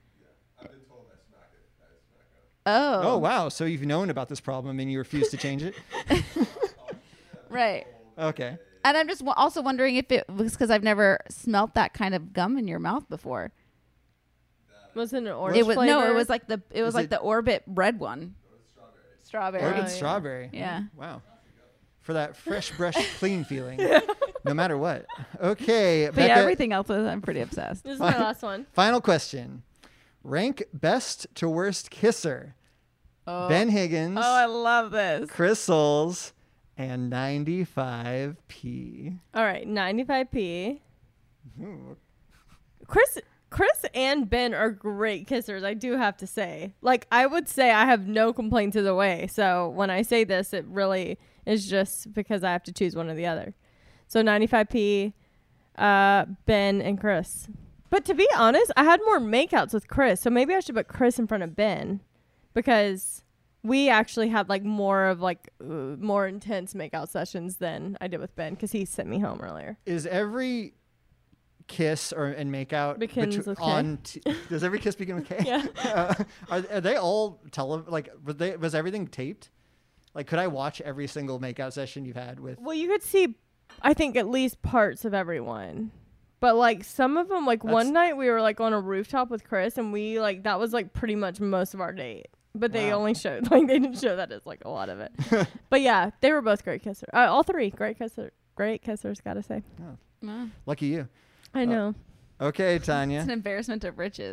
Oh. Oh wow! So you've known about this problem and you refuse to change it? Right. Okay. And I'm just w- also wondering if it was because I've never smelt that kind of gum in your mouth before. Was it an orange It was flavor? no, it was like the it was Is like it- the Orbit red one. Strawberry. Orbit yeah. strawberry. Yeah. Wow. For that fresh, brush, clean feeling, no matter what. Okay. But Becca, yeah, everything else is, I'm pretty obsessed. This is my last one. Final question. Rank best to worst kisser. Oh. Ben Higgins, Oh, I love this. Chris Soules, and ninety-five P. All right, ninety-five P. Ooh. Chris Chris and Ben are great kissers, I do have to say. Like, I would say I have no complaints either way. So when I say this, it really is just because I have to choose one or the other. So ninety-five P, uh, Ben, and Chris. But to be honest, I had more makeouts with Chris. So maybe I should put Chris in front of Ben because we actually had like more of like uh, more intense makeout sessions than I did with Ben because he sent me home earlier. Is every kiss or and make out Begins betw- with K? on t- does every kiss begin with K? Yeah. uh, are, are they all tele like were they was everything taped? Like could I watch every single makeout session you've had with? Well, you could see, I think, at least parts of everyone. But, like, some of them, like, That's- one night we were, like, on a rooftop with Chris, and we, like, that was, like, pretty much most of our date. But they Wow. only showed, like, they didn't show that as, like, a lot of it. But, yeah, they were both great kissers. Uh, all three, great kisser, great kissers, gotta say. Oh, Wow. lucky you. I know. Okay, It's Tanya. an embarrassment of riches.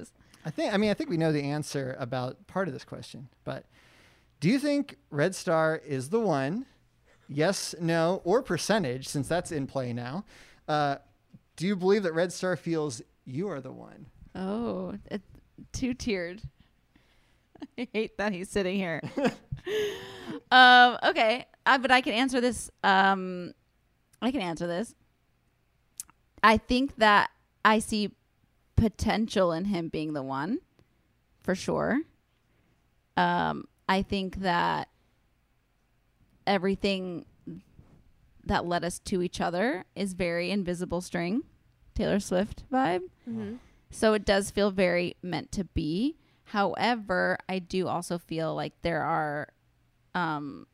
I think. I mean, I think we know the answer about part of this question, but do you think Red Star is the one? Yes, no, or percentage, since that's in play now. Uh, do you believe that Red Star feels you are the one? Oh, it, two-tiered. I hate that he's sitting here. um, okay, uh, but I can answer this. Um, I can answer this. I think that I see potential in him being the one, for sure. Um, I think that everything that led us to each other is very Invisible String, Taylor Swift vibe. Mm-hmm. So it does feel very meant to be. However, I do also feel like there are um,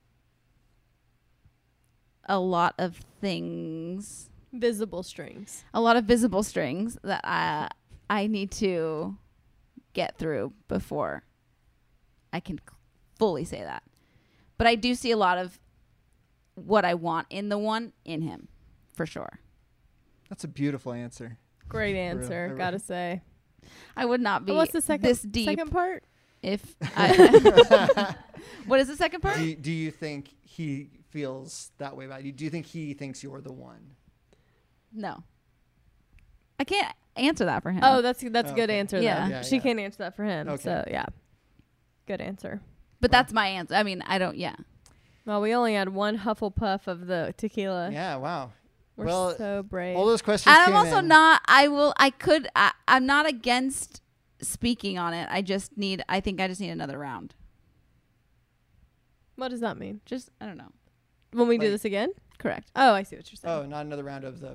a lot of things. Visible strings. A lot of visible strings that I, I need to get through before I can fully say that. But I do see a lot of what I want in the one in him, for sure. That's a beautiful answer. Great answer, Real, gotta say. I would not be oh, what's the second, this deep. Second part? If I what is the second part? Do you, do you think he feels that way about you? Do you think he thinks you're the one? No. I can't answer that for him. Oh, that's that's a oh, good okay. answer. Yeah. Though. Yeah, she yeah. can't answer that for him. Okay. So yeah, good answer. But that's my answer. I mean, I don't. Yeah. Well, we only had one Hufflepuff of the tequila. Yeah. Wow. We're well, so brave. all those questions. And I'm came also in. not. I will. I could. I, I'm not against speaking on it. I just need. I think I just need another round. What does that mean? Just I don't know. When we Like- do this again? Correct. Oh, I see what you're saying. Oh, not another round of the.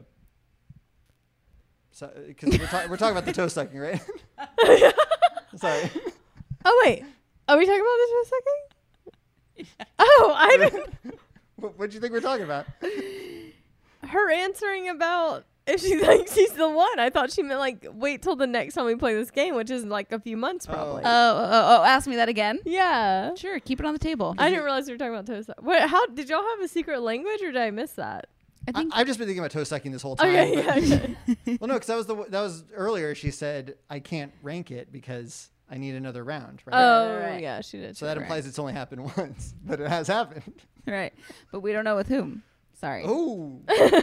So, because we're, ta- we're talking about the toe sucking, right? Sorry. Oh wait, are we talking about this for a second? Yeah. Oh, I didn't. What what do you think we're talking about? Her answering about if she thinks he's the one. I thought she meant like wait till the next time we play this game, which is like a few months probably. Oh, oh, oh, ask me that again. Yeah. Sure, keep it on the table. I didn't realize we were talking about toe suck. Wait, how did y'all have a secret language or did I miss that? I think I, I've just been thinking about toe sucking this whole time. Okay, but- yeah, okay. well, no, because that was the w- that was earlier. She said I can't rank it because I need another round. Right? Oh, Right, right. yeah, she did. so that right. implies it's only happened once, but it has happened. Right, but we don't know with whom. Sorry. Oh.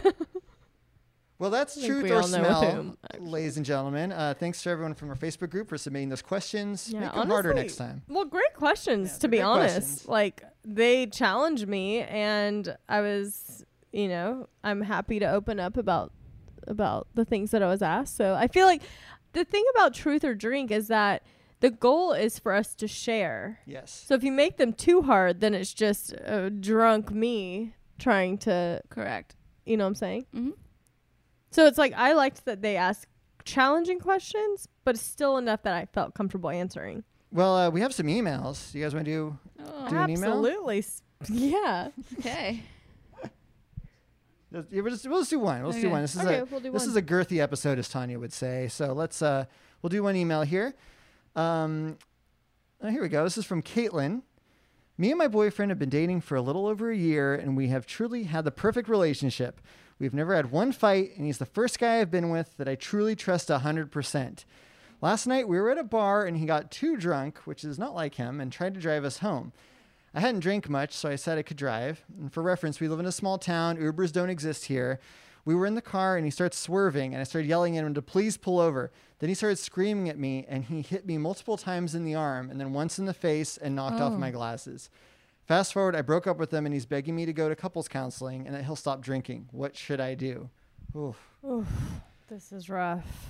Well, that's I think truth we or all know with smell, whom, actually. ladies and gentlemen. Uh, thanks to everyone from our Facebook group for submitting those questions. Yeah, Make them harder honestly, next time. Well, great questions Yeah, to be great honest. questions. Like they challenged me, and I was, you know, I'm happy to open up about about the things that I was asked. So I feel like the thing about truth or drink is that the goal is for us to share. Yes. So if you make them too hard, then it's just a drunk me trying to, Correct. you know what I'm saying? Mm-hmm. So it's like I liked that they asked challenging questions, but still enough that I felt comfortable answering. Well, uh, we have some emails. You guys want to do, Oh, do an email? Absolutely. S- Yeah. okay. Let's- yeah, we'll, just, we'll just do one. Let's do Okay. one. This is Okay, a we'll do this one. is a girthy episode, as Tanya would say. So let's uh, we'll do one email here. Um, oh, here we go. This is from Caitlin. Me and my boyfriend have been dating for a little over a year, and we have truly had the perfect relationship. We've never had one fight, and he's the first guy I've been with that I truly trust one hundred percent. Last night, we were at a bar, and he got too drunk, which is not like him, and tried to drive us home. I hadn't drank much, so I said I could drive. And for reference, we live in a small town. Ubers don't exist here. We were in the car, and he starts swerving, and I started yelling at him to please pull over. Then he started screaming at me, and he hit me multiple times in the arm, and then once in the face, and knocked off Oh. my glasses. Fast forward, I broke up with him, and he's begging me to go to couples counseling, and that he'll stop drinking. What should I do? Oof. Oof, this is rough.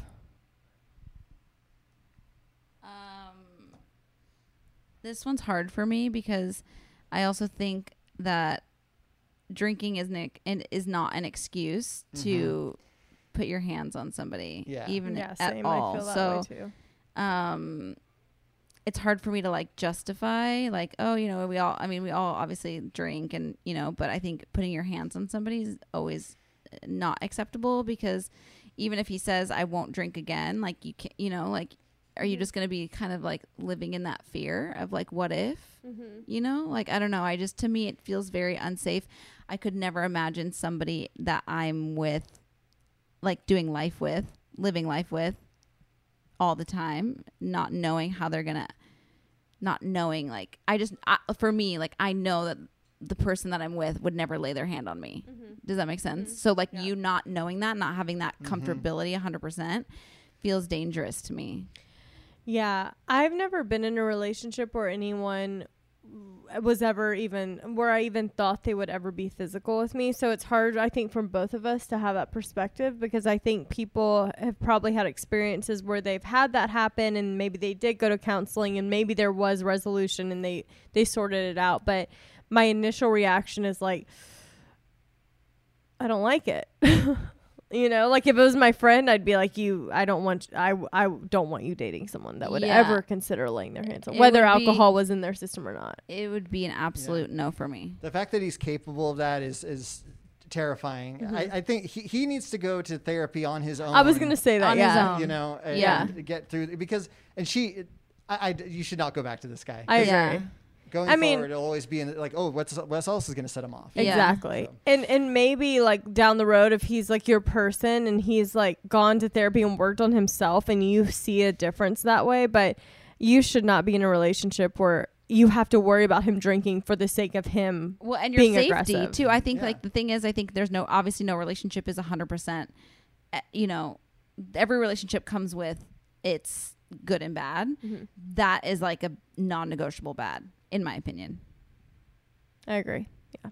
Um, this one's hard for me because I also think that drinking is an, and is not an excuse to put your hands on somebody, Yeah. even Yeah, at same. all. I feel that so, way too. um, it's hard for me to like justify, like, oh, you know, we all. I mean, we all obviously drink, and you know, but I think putting your hands on somebody is always not acceptable because even if he says I won't drink again, like you can, you know, like. Are you just going to be kind of like living in that fear of like, what if, Mm-hmm. you know, like, I don't know. I just, to me, it feels very unsafe. I could never imagine somebody that I'm with, like doing life with, living life with, all the time, not knowing how they're gonna, not knowing like I just I, for me like I know that the person that I'm with would never lay their hand on me. Mm-hmm. Does that make sense? Mm-hmm. So like yeah. you not knowing that, not having that comfortability one hundred percent feels dangerous to me. Yeah, I've never been in a relationship where anyone was ever even where I even thought they would ever be physical with me. So it's hard, I think, for both of us to have that perspective, because I think people have probably had experiences where they've had that happen, and maybe they did go to counseling, and maybe there was resolution and they they sorted it out. But my initial reaction is like, I don't like it. You know, like if it was my friend, I'd be like, you, I don't want, I, I don't want you dating someone that would yeah. ever consider laying their hands on, it whether alcohol be, was in their system or not. It would be an absolute yeah. no for me. The fact that he's capable of that is, is terrifying. Mm-hmm. I, I think he, he needs to go to therapy on his own. I was going to say that, on yeah. his own. You know, and, yeah. and get through, because, and she, I, I, you should not go back to this guy. I agree. Going I mean, forward, it'll always be in like, oh, what's what else is going to set him off? Exactly. So. And and maybe like down the road, if he's like your person and he's like gone to therapy and worked on himself, and you see a difference that way, but you should not be in a relationship where you have to worry about him drinking for the sake of him. Well, and your being safety aggressive. too. I think yeah. like the thing is, I think there's no, obviously no relationship is a hundred percent, you know, every relationship comes with its good and bad. Mm-hmm. That is like a non-negotiable bad, in my opinion. I agree. Yeah.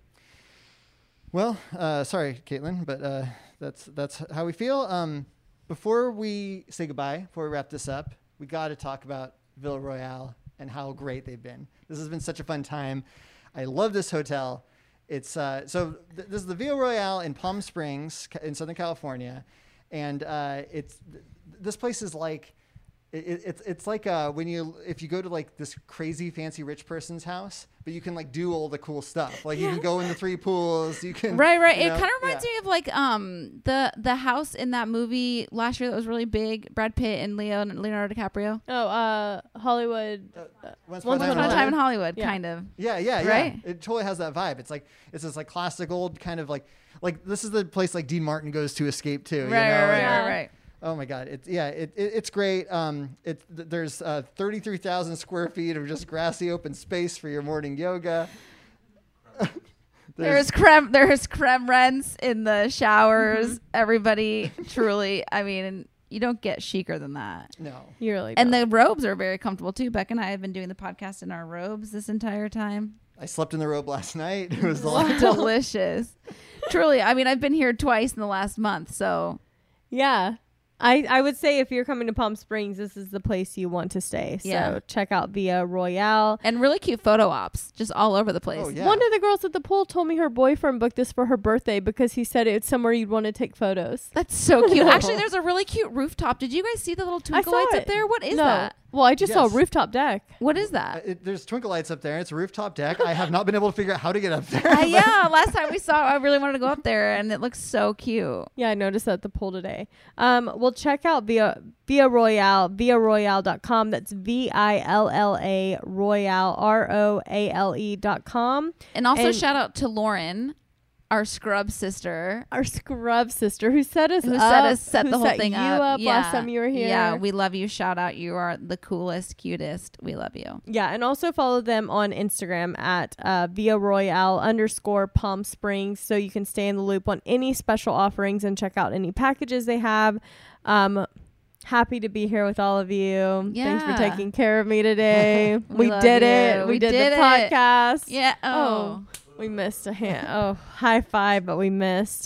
Well, uh, sorry, Caitlin, but uh, that's that's how we feel. Um, before we say goodbye, before we wrap this up, we got to talk about Villa Royale and how great they've been. This has been such a fun time. I love this hotel. It's uh, so th- this is the Villa Royale in Palm Springs in Southern California, and uh, it's th- this place is like. It, it's it's like uh, when you if you go to like this crazy fancy rich person's house, but you can like do all the cool stuff. Like yeah. you can go in the three pools. You can right right. You it know, kind of reminds yeah. me of like um the the house in that movie last year that was really big. Brad Pitt and Leo and Leonardo DiCaprio. Oh, uh, Hollywood. Uh, Once Upon a Time in Hollywood, yeah. kind of. Yeah, yeah, yeah. Right? It totally has that vibe. It's like it's this like classic old kind of like like this is the place like Dean Martin goes to escape to. Right, you know? right, right, yeah. right, right. Oh my God! It's yeah, it, it it's great. Um, it th- there's uh, thirty-three thousand square feet of just grassy open space for your morning yoga. there's, there's creme. There's creme rents in the showers. Everybody, truly. I mean, you don't get chicer than that. No, you really. And don't. the robes are very comfortable too. Beck and I have been doing the podcast in our robes this entire time. I slept in the robe last night. It was delightful. Delicious. Truly, I mean, I've been here twice in the last month, so yeah. I, I would say if you're coming to Palm Springs, this is the place you want to stay. So yeah. check out Villa Royale. And really cute photo ops just all over the place. Oh, yeah. One of the girls at the pool told me her boyfriend booked this for her birthday because he said it's somewhere you'd want to take photos. That's so cute. Actually, there's a really cute rooftop. Did you guys see the little twinkle lights it. up there? What is no. that? Well, I just yes. saw a rooftop deck. What is that? Uh, it, there's twinkle lights up there. It's a rooftop deck. I have not been able to figure out how to get up there. Uh, yeah, last time we saw it, I really wanted to go up there, and it looks so cute. Yeah, I noticed that at the pool today. Um, well, check out Villa, Villa Royale, villa royale dot com. That's V I L L A Royale, R O A L E dot com. And also and shout out to Lauren, our scrub sister. Our scrub sister who set us who up. set us set who the whole set thing you up. up yeah. last time you were here. Yeah, we love you. Shout out. You are the coolest, cutest. We love you. Yeah, and also follow them on Instagram at uh, Villa Royale underscore Palm Springs so you can stay in the loop on any special offerings and check out any packages they have. Um, happy to be here with all of you. Yeah. Thanks for taking care of me today. we we did you. it. We, we did, did the it. podcast. Yeah. Oh. oh. We missed a hand. Oh, high five, but we missed.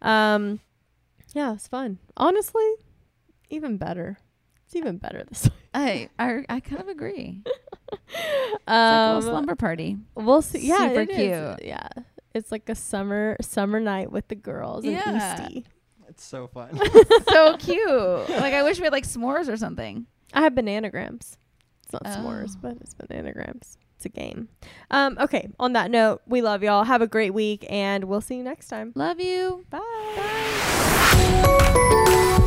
Um, yeah, it was fun. Honestly, even better. It's even better this way. I I, I kind of agree. It's um, like a little slumber party. We'll see. Yeah, super it cute. is. Yeah, it's like a summer summer night with the girls Yeah. in Eastie. It's so fun. So cute. Like I wish we had like s'mores or something. I have bananagrams. It's not Oh. s'mores, but it's bananagrams. It's a game. Um, okay. On that note, we love y'all. Have a great week, and we'll see you next time. Love you. Bye. Bye.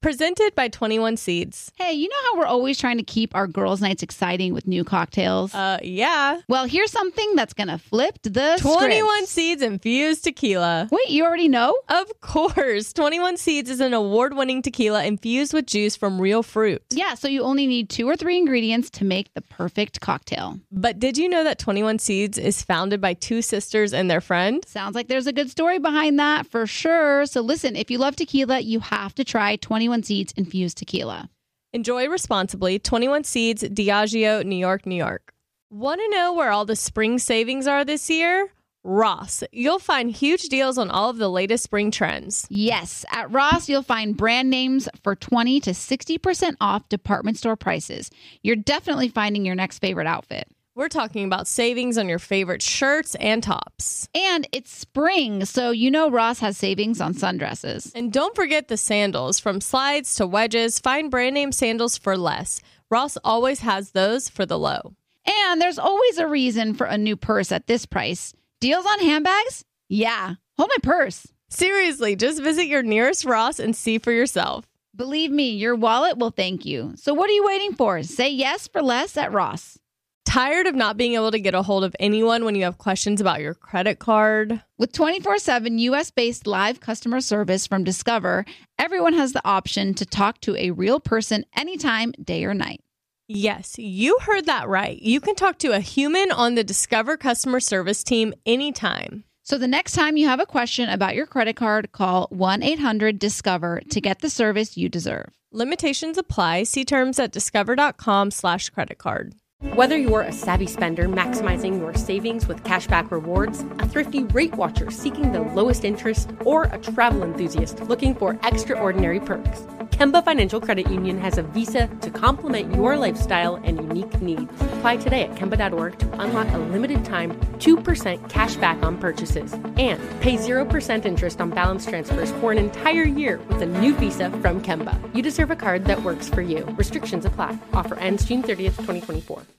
Presented by twenty-one Seeds. Hey, you know how we're always trying to keep our girls' nights exciting with new cocktails? Uh, yeah. Well, here's something that's going to flip the twenty-one script. Seeds infused tequila. Wait, you already know? Of course. twenty-one Seeds is an award-winning tequila infused with juice from real fruit. Yeah, so you only need two or three ingredients to make the perfect cocktail. But did you know that twenty-one Seeds is founded by two sisters and their friend? Sounds like there's a good story behind that for sure. So listen, if you love tequila, you have to try twenty-one Seeds infused tequila. Enjoy responsibly. twenty-one Seeds, Diageo, New York, New York. Want to know where all the spring savings are this year? Ross. You'll find huge deals on all of the latest spring trends. Yes, at Ross, you'll find brand names for twenty to sixty percent off department store prices. You're definitely finding your next favorite outfit. We're talking about savings on your favorite shirts and tops. And it's spring, so you know Ross has savings on sundresses. And don't forget the sandals. From slides to wedges, find brand name sandals for less. Ross always has those for the low. And there's always a reason for a new purse at this price. Deals on handbags? Yeah. Hold my purse. Seriously, just visit your nearest Ross and see for yourself. Believe me, your wallet will thank you. So what are you waiting for? Say yes for less at Ross. Tired of not being able to get a hold of anyone when you have questions about your credit card? With twenty-four seven U S-based live customer service from Discover, everyone has the option to talk to a real person anytime, day or night. Yes, you heard that right. You can talk to a human on the Discover customer service team anytime. So the next time you have a question about your credit card, call one eight hundred discover to get the service you deserve. Limitations apply. See terms at discover.com slash credit card. Whether you're a savvy spender maximizing your savings with cashback rewards, a thrifty rate watcher seeking the lowest interest, or a travel enthusiast looking for extraordinary perks, Kemba Financial Credit Union has a visa to complement your lifestyle and unique needs. Apply today at Kemba dot org to unlock a limited time two percent cash back on purchases and pay zero percent interest on balance transfers for an entire year with a new visa from Kemba. You deserve a card that works for you. Restrictions apply. Offer ends June thirtieth, twenty twenty-four.